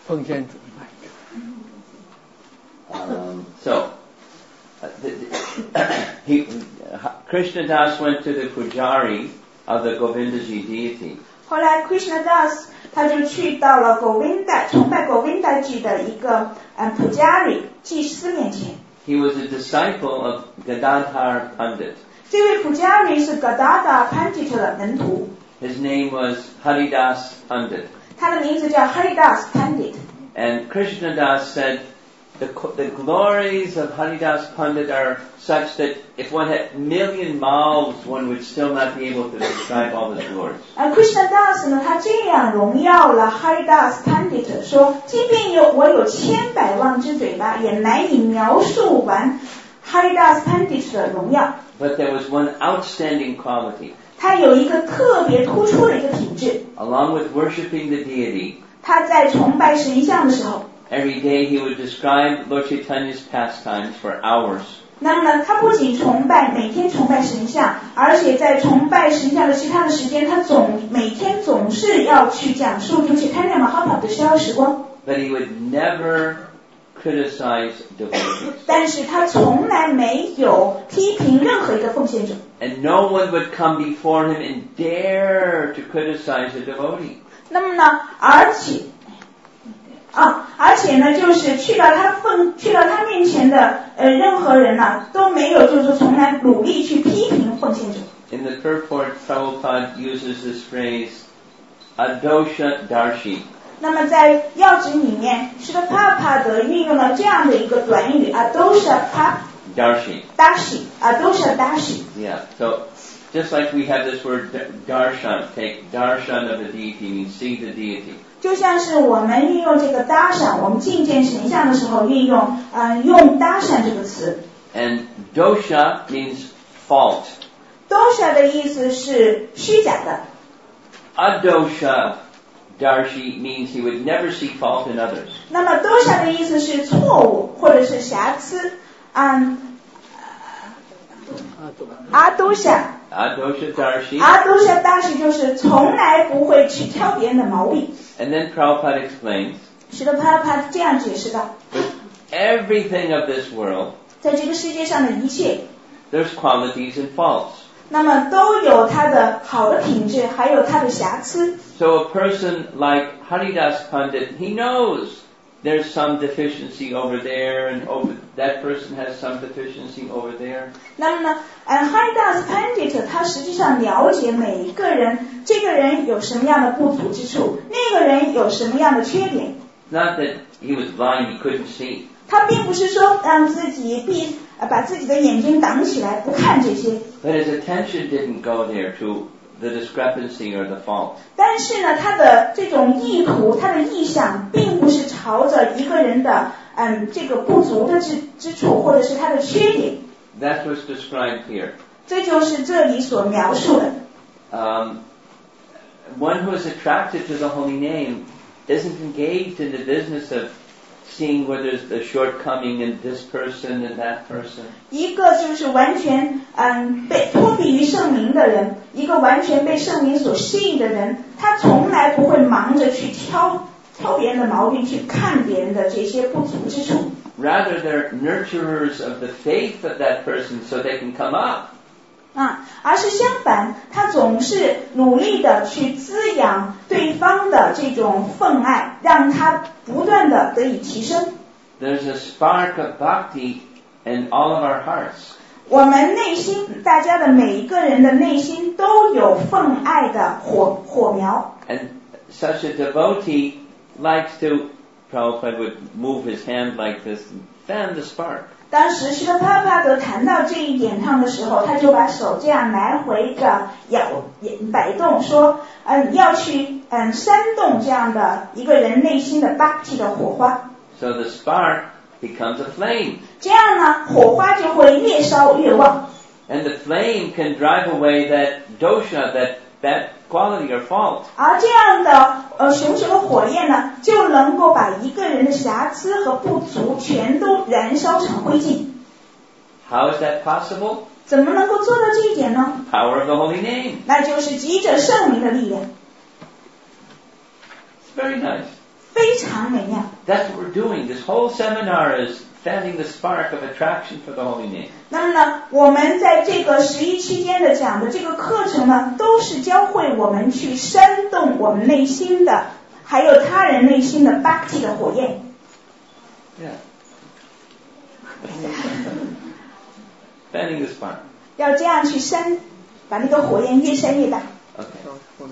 奉献主。 Um, so, uh, the, the, he, uh, Krishna Das went to the pujari of the Govindaji deity. 后来 Krishna Das 他就去到了 Govinda 崇拜 Govindaji 的一个呃 pujari 祭司面前。 He was a disciple of Gadadhar Pandit. 这位 pujari 是 Gadadhar Pandit 的门徒。 His name was Haridas Pandit. 他的名字叫 Haridas Pandit. And Krishna Das said, The, the glories of Haridas Pandit are such that if one had a million mouths, one would still not be able to describe all his glories. 而 Krishna Das 呢，他这样荣耀了 Haridas Pandit， 说，即便有我有千百万只嘴巴，也难以描述完 Haridas Pandit 的荣耀。 But there was one outstanding quality. 他有一个特别突出的一个品质。 Along with worshiping the deity, 他在崇拜神像的时候。 Every day he would describe Lord Chaitanya's pastimes for hours. 那么呢，他不仅崇拜每天崇拜神像，而且在崇拜神像的其他的时间，他总每天总是要去讲述就是Chaitanya Mahaprabhu的逍遥时光。 But he would never criticize devotees. 但是他从来没有批评任何一个奉献者。 And no one would come before him and dare to criticize a devotee. 那么呢，而且。啊，而且呢，就是去到他奉去到他面前的呃任何人呢、啊，都没有就是说从来努力去批评奉献者。 In the purport, Prabhupada uses this phrase, adosha darshi. 那么在要旨里面，是的帕帕德运用了这样的一个短语 adosha darshi. darshi adosha darshi. Yeah, so just like we have this word darshan, take darshan of the deity, means see the deity. 就像是我们运用这个 darshan， 我们觐见神像的时候运用呃用 darshan 这个词。 And dosha means fault. dosha 的意思是虚假的。 Adosha darshi means he would never see fault in others. 那么 dosha 的意思是错误或者是瑕疵。嗯，阿多夏。 Adosha darshi. Adosha darshi 就是从来不会去挑别人的毛病。 And then Prabhupada explains, 是的 Prabhupada 这样解释的。 Everything of this world, 在这个世界上的一切 there's qualities and faults. 那么都有它的好的品质，还有它的瑕疵。 So a person like Haridas Pandit, he knows there's some deficiency over there, and over that person has some deficiency over there. 那么呢，呃 Haridas Pandit 他实际上了解每一个人，这个人有什么样的不足之处，那个人有什么样的缺点。 Not that he was blind, he couldn't see. 他并不是说让自己闭，呃把自己的眼睛挡起来不看这些。 But his attention didn't go there to the discrepancy or the fault. 但是呢，他的这种意图，他的意向，并不是朝着一个人的嗯这个不足的之之处，或者是他的缺点。 That's what's described here. 这就是这里所描述的。 Um, one who is attracted to the holy name isn't engaged in the business of seeing where there's a shortcoming in this person and that person. 一个就是完全嗯被脱离于圣名的人，一个完全被圣名所吸引的人，他从来不会忙着去挑挑别人的毛病，去看别人的这些不足之处。 Rather, they're nurturers of the faith of that person so they can come up. 啊，而是相反，他总是努力的去滋养对方的这种奉爱，让他不断的得以提升。 There's a spark of bhakti in all of our hearts. 我们内心，大家的每一个人的内心都有奉爱的火火苗。 And such a devotee likes to, Prabhupada would move his hand like this and fan the spark. 当时释迦帕帕德谈到这一点上的时候，他就把手这样来回的摇摆动，说，嗯，要去嗯煽动这样的一个人内心的 bhakti 的火花。 So the spark becomes a flame. 这样呢，火花就会越烧越旺。 And the flame can drive away that dosha, that bad quality or fault. 而这样的呃熊熊的火焰呢，就能够把一个人的瑕疵和不足全都燃烧成灰烬。 How is that possible? 怎么能够做到这一点呢？ Power of the holy name. 那就是藉着圣名的力量。 It's very nice. 非非常美妙。 That's what we're doing. This whole seminar is fanning the spark of attraction for the holy name. 那么呢，我们在这个十一期间的讲的这个课程呢，都是教会我们去煽动我们内心的，还有他人内心的 Bhakti 的火焰。 Yeah. Fanning the spark. 要这样去煽，把那个火焰越煽越大。 Okay.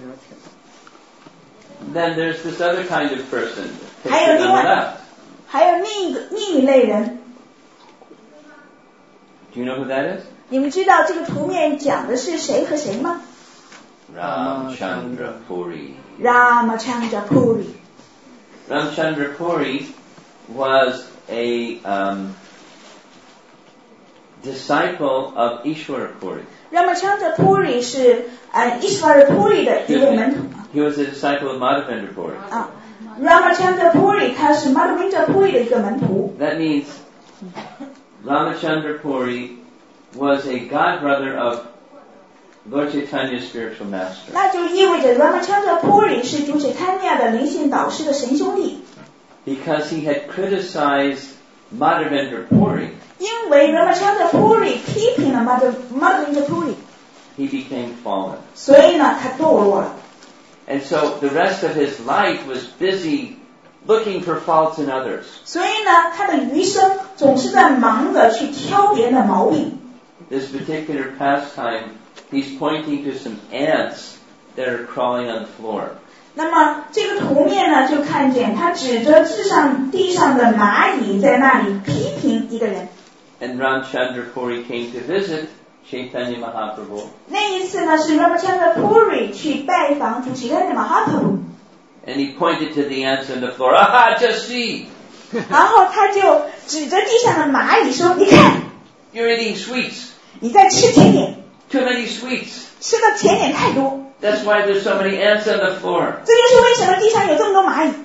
Then there's this other kind of person. 还有 Pictured 另 on the 外， left. 还有另一个另一类人， Do you know who that is? 你们知道这个图面讲的是谁和谁吗？ Ramchandra Puri. Ramachandra Puri. Ramchandra Puri was a um, disciple of Ishwara Puri. Ramachandra Puri 是呃 Ishwara Puri 的一位门徒 He was a disciple of Madhavendra Puri. 啊。Ramachandra Puri 他是 Madhavendra Puri 的一个门徒。 That means Ramachandra Puri was a godbrother of Lord Chaitanya's spiritual master. 那就意味着 Ramachandra Puri 是主 Chaitanya 的灵性导师的神兄弟。 Because he had criticized Madhavendra Puri, 因为 Ramachandra Puri 批评了 Madhavendra Puri， he became fallen. 所以呢他堕落了。 And so the rest of his life was busy looking for faults in others. 所以呢他的余生总是在忙着去挑别人的毛病。 This particular pastime, he's pointing to some ants that are crawling on the floor. 那么这个图面呢，就看见他指着地上地上的蚂蚁在那里批评一个人。 And Ramchandra Puri came to visit Chaitanya Mahaprabhu. 那一次呢，是 Ramachandra Puri 去拜访主 Chaitanya Mahaprabhu， And he pointed to the ants on the floor. Aha, just see! 然后他就指着地上的蚂蚁说：“你看， You're eating sweets. 你在吃甜点， Too many sweets. 吃的甜点太多， That's why there's so many ants on the floor. 这就是为什么地上有这么多蚂蚁。”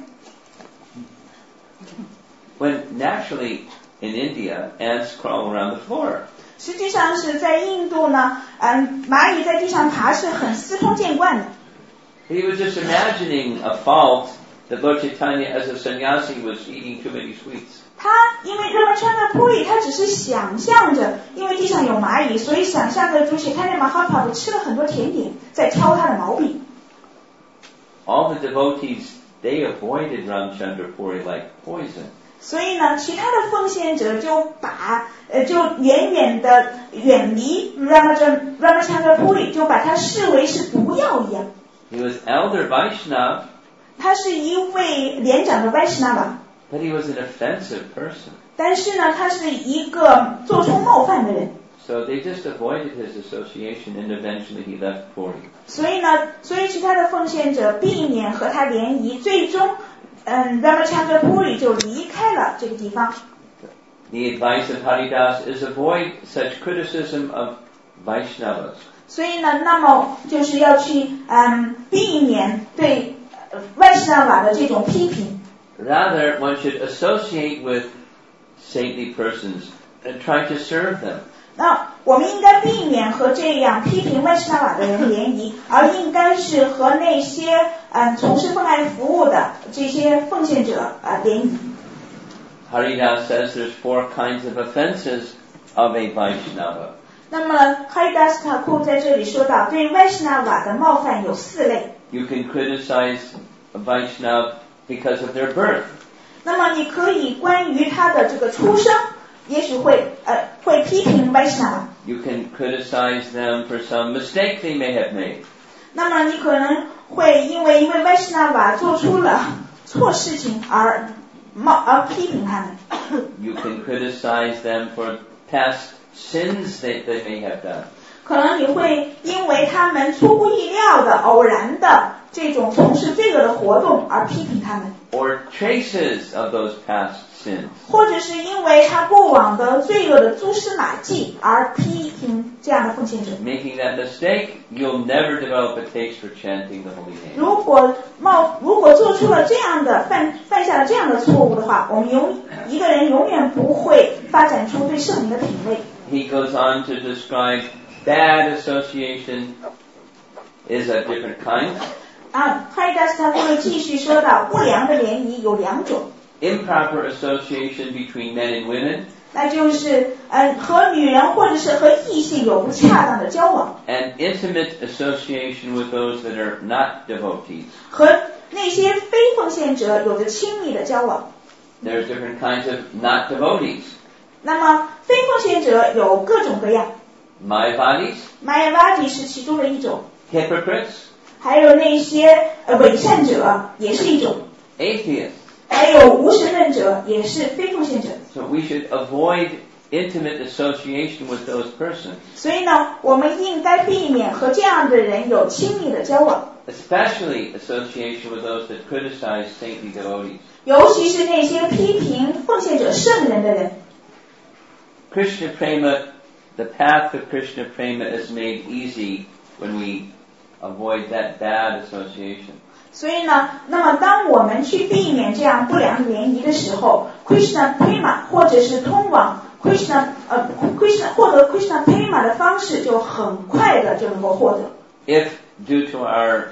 When naturally in India, ants crawl around the floor. 实际上是在印度呢，嗯，蚂蚁在地上爬是很司空见惯的。 He was just imagining a fault that Lord Chaitanya as a sannyasi was eating too many sweets. 他因为 Ramachandra Puri 他只是想象着，因为地上有蚂蚁，所以想象着主 Chaitanya Mahaprabhu 吃了很多甜点，在挑他的毛病。 All the devotees, they avoided Ramchandra Puri like poison. 所以呢，其他的奉献者就把呃就远远的远离 Ramachandra Ramachandra Puri， 就把他视为是毒药一样。 He was elder Vaishnava, 他是一位年长的 Vaishnava， but he was an offensive person. 但是呢，他是一个做出冒犯的人。 So they just avoided his association, and eventually he left Puri. 所以呢，所以其他的奉献者避免和他联谊，最终，嗯 ，Ramachandra Puri 就离开了这个地方。 The advice of Haridas is avoid such criticism of Vaishnavas. 所以呢，那么就是要去嗯避免对 Vaishnava 的这种批评。 Rather, one should associate with saintly persons and try to serve them. 那我们应该避免和这样批评 Vaishnava 的人联谊，而应该是和那些嗯从事奉爱服务的这些奉献者啊联谊。 Haridas says there's four kinds of offenses of a Vaishnava. 那么 Haridas Thakur 在这里说到，对 Vaishnava 的冒犯有四类。 You can criticize a Vaishnava because of their birth. 那么你可以关于他的这个出生，也许会呃会批评 Vaishnava。 You can criticize them for some mistake they may have made. 那么你可能会因为因为 Vaishnava 做出了错事情而冒而批评他们。 You can criticize them for past sins that they may have done. 可能你会因为他们出乎意料的偶然的这种从事罪恶的活动而批评他们， Or traces of those past sins. 或者是因为他过往的罪恶的蛛丝马迹而批评这样的奉献者。 Making that mistake, you'll never develop a taste for chanting the holy name. 如果冒如果做出了这样的犯犯下了这样的错误的话，我们永一个人永远不会发展出对圣灵的品味。 He goes on to describe bad association is of different kinds. 啊，哈利达斯他会继续说到，不良的联谊有两种。 Improper association between men and women. 那就是呃和女人或者是和异性有不恰当的交往。 And intimate association with those that are not devotees. 和那些非奉献者有着亲密的交往。 There are different kinds of not devotees. 那么非奉献者有各种各样。 Mayavadis. Mayavadi 是其中的一种。 Hypocrites. 还有那些呃伪善者也是一种。 Atheists. 还有无神论者也是非奉献者。 So we should avoid intimate association with those persons. 所以呢，我们应该避免和这样的人有亲密的交往。 Especially association with those that criticize saintly devotees. 尤其是那些批评奉献者圣人的人。 Krishna Prema, the path of Krishna Prema is made easy when we avoid that bad association. 所以呢，那么当我们去避免这样不良联谊的时候 ，Krishna Prema 或者是通往 Krishna 呃 Krishna 获得 Krishna Prema 的方式就很快的就能够获得。 If due to our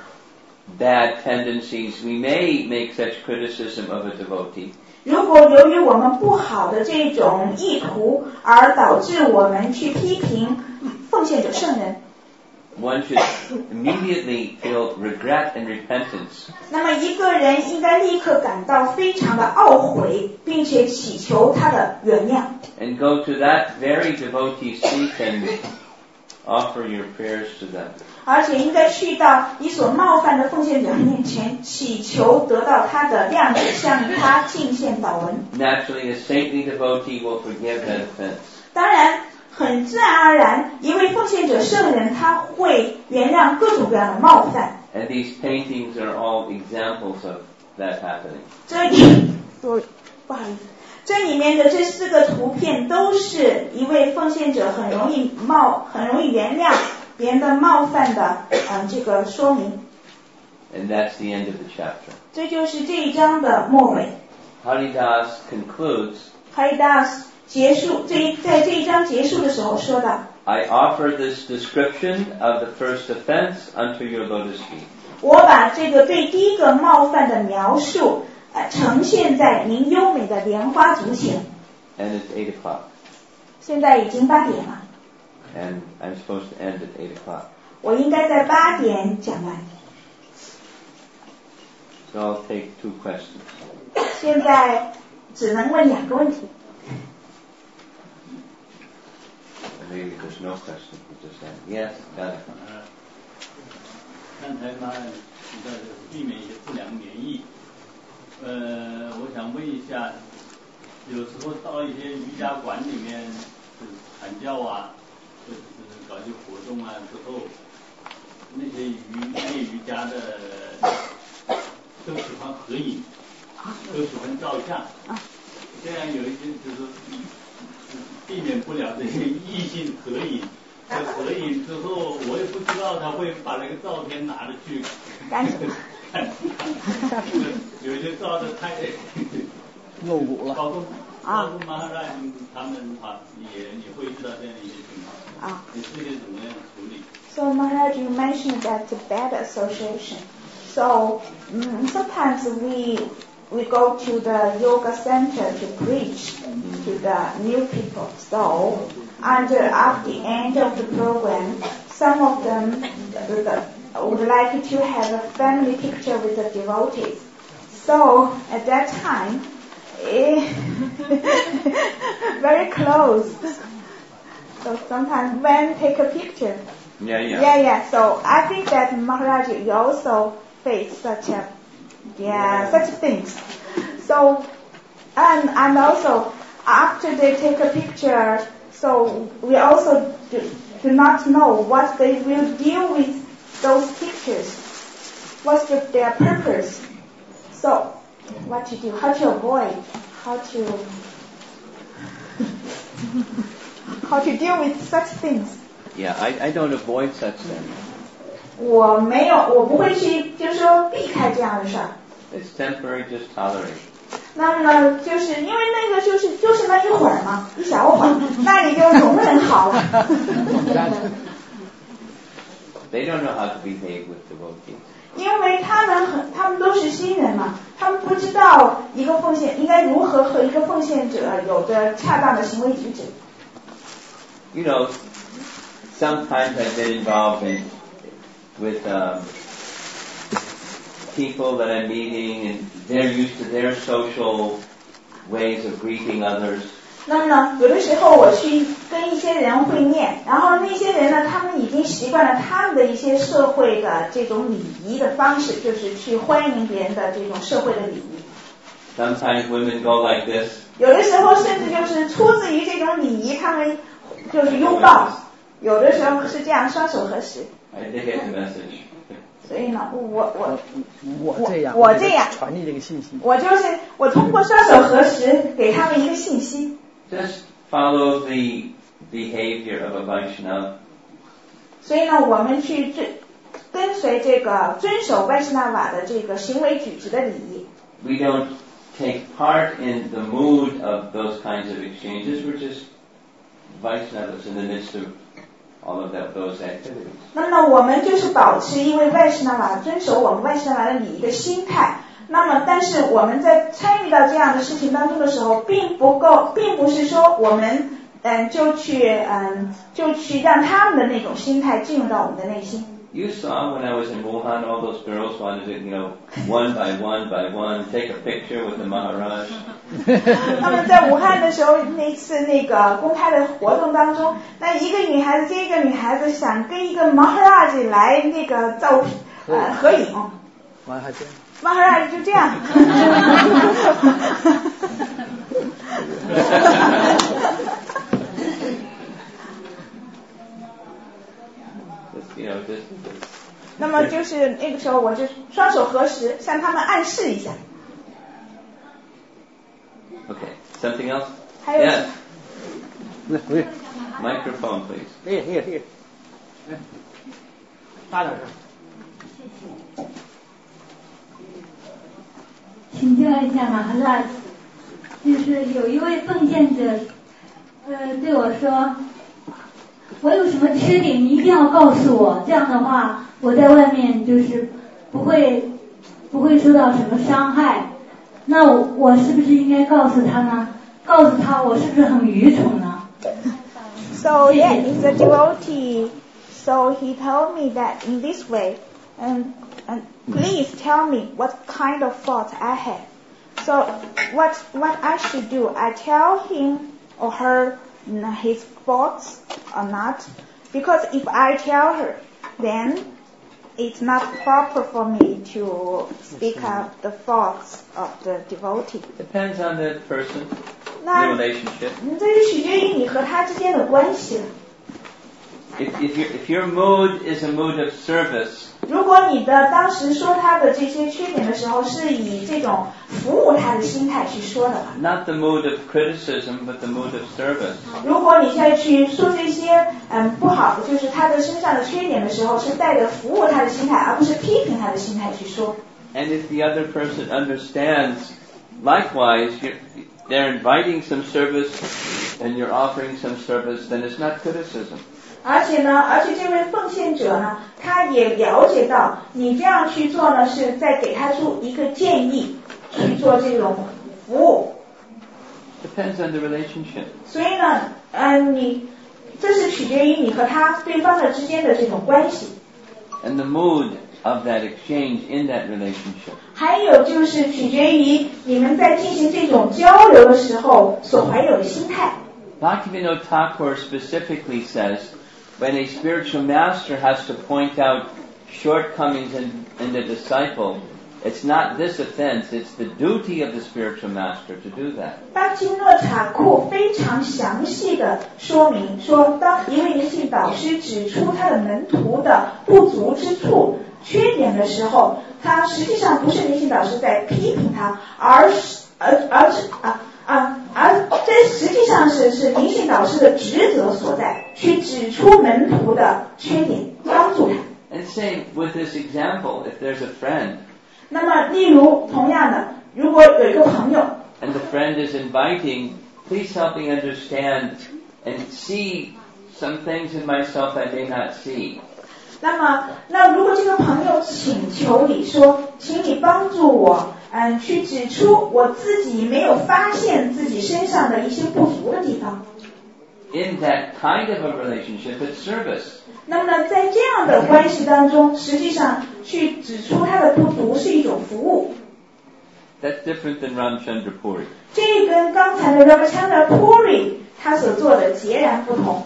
bad tendencies we may make such criticism of a devotee. 如果由于我们不好的这种意图而导致我们去批评奉献者圣人。 One should immediately feel regret and repentance. 那么一个人应该立刻感到非常的懊悔，并且祈求他的原谅。 And go to that very devotee's feet and offer your prayers to them. 而且应该去到你所冒犯的奉献者面前，祈求得到他的谅解，向他敬献祷文。 Naturally, a saintly devotee will forgive that offense. 当然。很自然而然，一位奉献者圣人他会原谅各种各样的冒犯。 And these paintings are all examples of that happening. 这里，不好意思，这里面的这四个图片都是一位奉献者很容易冒、很容易原谅别人的冒犯的，嗯，这个说明。 And that's the end of the chapter. 这就是这一章的末尾。 Haridas concludes. Haridas。结束这一在这一章结束的时候说道 I offer this description of the first offense unto your lotus feet. 我把这个对第一个冒犯的描述、呃、呈现在您优美的莲花足前。 And it's eight o'clock. 现在已经八点了。 And I'm supposed to end at eight o'clock. 我应该在八点讲完。 So I'll take two questions. 现在只能问两个问题。 Maybe there's no question. We just end. Yes, got it. 刚才嘛，提到就是避免一些不良联谊。呃，我想问一下，有时候到一些瑜伽馆里面，就是传教啊，或者是搞一些活动啊之后，那些瑜练瑜伽的都喜欢合影，都喜欢照相。这样有一些就是避免不了这些异性合影。合影之后，我也不知道他会把那个照片拿着去干什么？ 看，有些照的太露骨了。 包括包括马哈拉他们啊，也也会遇到这样的一些情况。啊，你这些怎么样处理 ？So Maharaj, you mentioned that the bad association. So um, sometimes we we go to the yoga center to preach to the new people. So and at the end of the program, some of them would like to have a family picture with the devotees. So at that time, very close. So sometimes when take a picture. Yeah, yeah. Yeah, yeah. So I think that Maharaj, you also face such a, yeah, such things. So, and and also after they take a picture, so we also do, do not know what they will deal with those pictures. What's the, their purpose? So, what to do? How to avoid? How to how to deal with such things? Yeah, I, I don't avoid such things. 我没有，我不会去，就是说避开这样的事儿。 It's temporary, just tolerate. 那么呢，就是因为那个就是就是那一会儿嘛，一小会儿，那你就容忍好了。 They don't know how to behave with devotees. 因为他们很，他们都是新人嘛，他们不知道一个奉献应该如何和一个奉献者有着恰当的行为举止。 You know, sometimes I've been involved in with um, people that I'm meeting, and they're used to their social ways of greeting others. 那么呢，有的时候我去跟一些人会面，然后那些人呢，他们已经习惯了他们的一些社会的这种礼仪的方式，就是去欢迎别人的这种社会的礼仪。 Sometimes women go like this. 有的时候甚至就是出自于这种礼仪，他们就是拥抱，有的时候是这样双手合十。 I did get the message. 所以呢，我我我这样， 我这样传递这个信息。 我就是我通过双手合十给他们一个信息。 Just follow the behavior of a Vaishnava. 所以呢，我们去跟跟随这个遵守外士那瓦的这个行为举止的礼仪。 We don't take part in the mood of those kinds of exchanges. We're just Vaishnavas in the midst of all of that, those activities. 那么我们就是保持一位外士那瓦遵守我们外士那瓦的礼仪的心态。那么，但是我们在参与到这样的事情当中的时候，并不够，并不是说我们嗯就去嗯就去让他们的那种心态进入到我们的内心。 You saw when I was in Wuhan, all those girls wanted to, you know, one by one by one, take a picture with the Maharaj. 那么在武汉的时候，那次那个公开的活动当中，那一个女孩子接一个女孩子想跟一个 Maharaj 来那个照呃合影。 完还真。 Maharaj 就这样。那么就是那个时候，我就双手合十，向他们暗示一下。 Okay, something else? 还有 Yes. Microphone, please. 这个这个这个，哎，大点声。 谢谢。请教一下马哈拉，就是有一位奉献者，呃，对我说，我有什么缺点，你一定要告诉我，这样的话，我在外面就是不会不会受到什么伤害。那我我是不是应该告诉他呢？告诉他我是不是很愚蠢呢 ？So yeah, it's a devotee. So he told me that in this way, and and please tell me what kind of fault I have. So what what I should do? I tell him or her his faults or not? Because if I tell her, then it's not proper for me to speak out the faults of the devotee. Depends on the person, the relationship. 这是取决于你和他之间的关系了。 If, if, your, if your mood is a mood of service, 如果你的当时说他的这些缺点的时候，是以这种服务他的心态去说的话 not the mood of criticism, but the mood of service. 如果你再去说这些嗯不好的，就是他的身上的缺点的时候，是带着服务他的心态，而不是批评他的心态去说。 And if the other person understands, likewise, you're, they're inviting some service and you're offering some service, then it's not criticism. 而且呢，而且这位奉献者呢，他也了解到你这样去做呢，是在给他出一个建议，去做这种服务。 Depends on the relationship. 所以呢，嗯，你这是取决于你和他对方的之间的这种关系。 And the mood of that exchange in that relationship. 还有就是取决于你们在进行这种交流的时候所怀有的心态。 Bhaktivinoda Thakur specifically says, when a spiritual master has to point out shortcomings in, in the disciple, it's not this offense, it's the duty of the spiritual master to do that. 巴基诺塔库非常详细的说明说，当一位灵性导师指出他的门徒的不足之处、缺点的时候，他实际上不是灵性导师在批评他，而是而而是啊啊而这实际上是是灵性导师的职责所在，去指出门徒的缺点，帮助他。 And same with this example, if there's a friend, 那么，例如同样的，如果有一个朋友 and the friend is inviting, please help me understand and see some things in myself I may not see. 那么，那如果这个朋友请求你说，请你帮助我，嗯，去指出我自己没有发现自己身上的一些不足的地方。 In that kind of a relationship, it's service. 那么呢，在这样的关系当中，实际上去指出他的不足是一种服务。 That's different than Ramchandra Puri. 这跟刚才的 Ramchandra Puri 他所做的截然不同。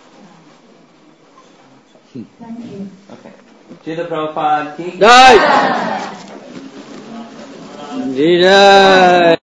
Thank you. Okay. Srila Prabhupada ki Jai. Jai.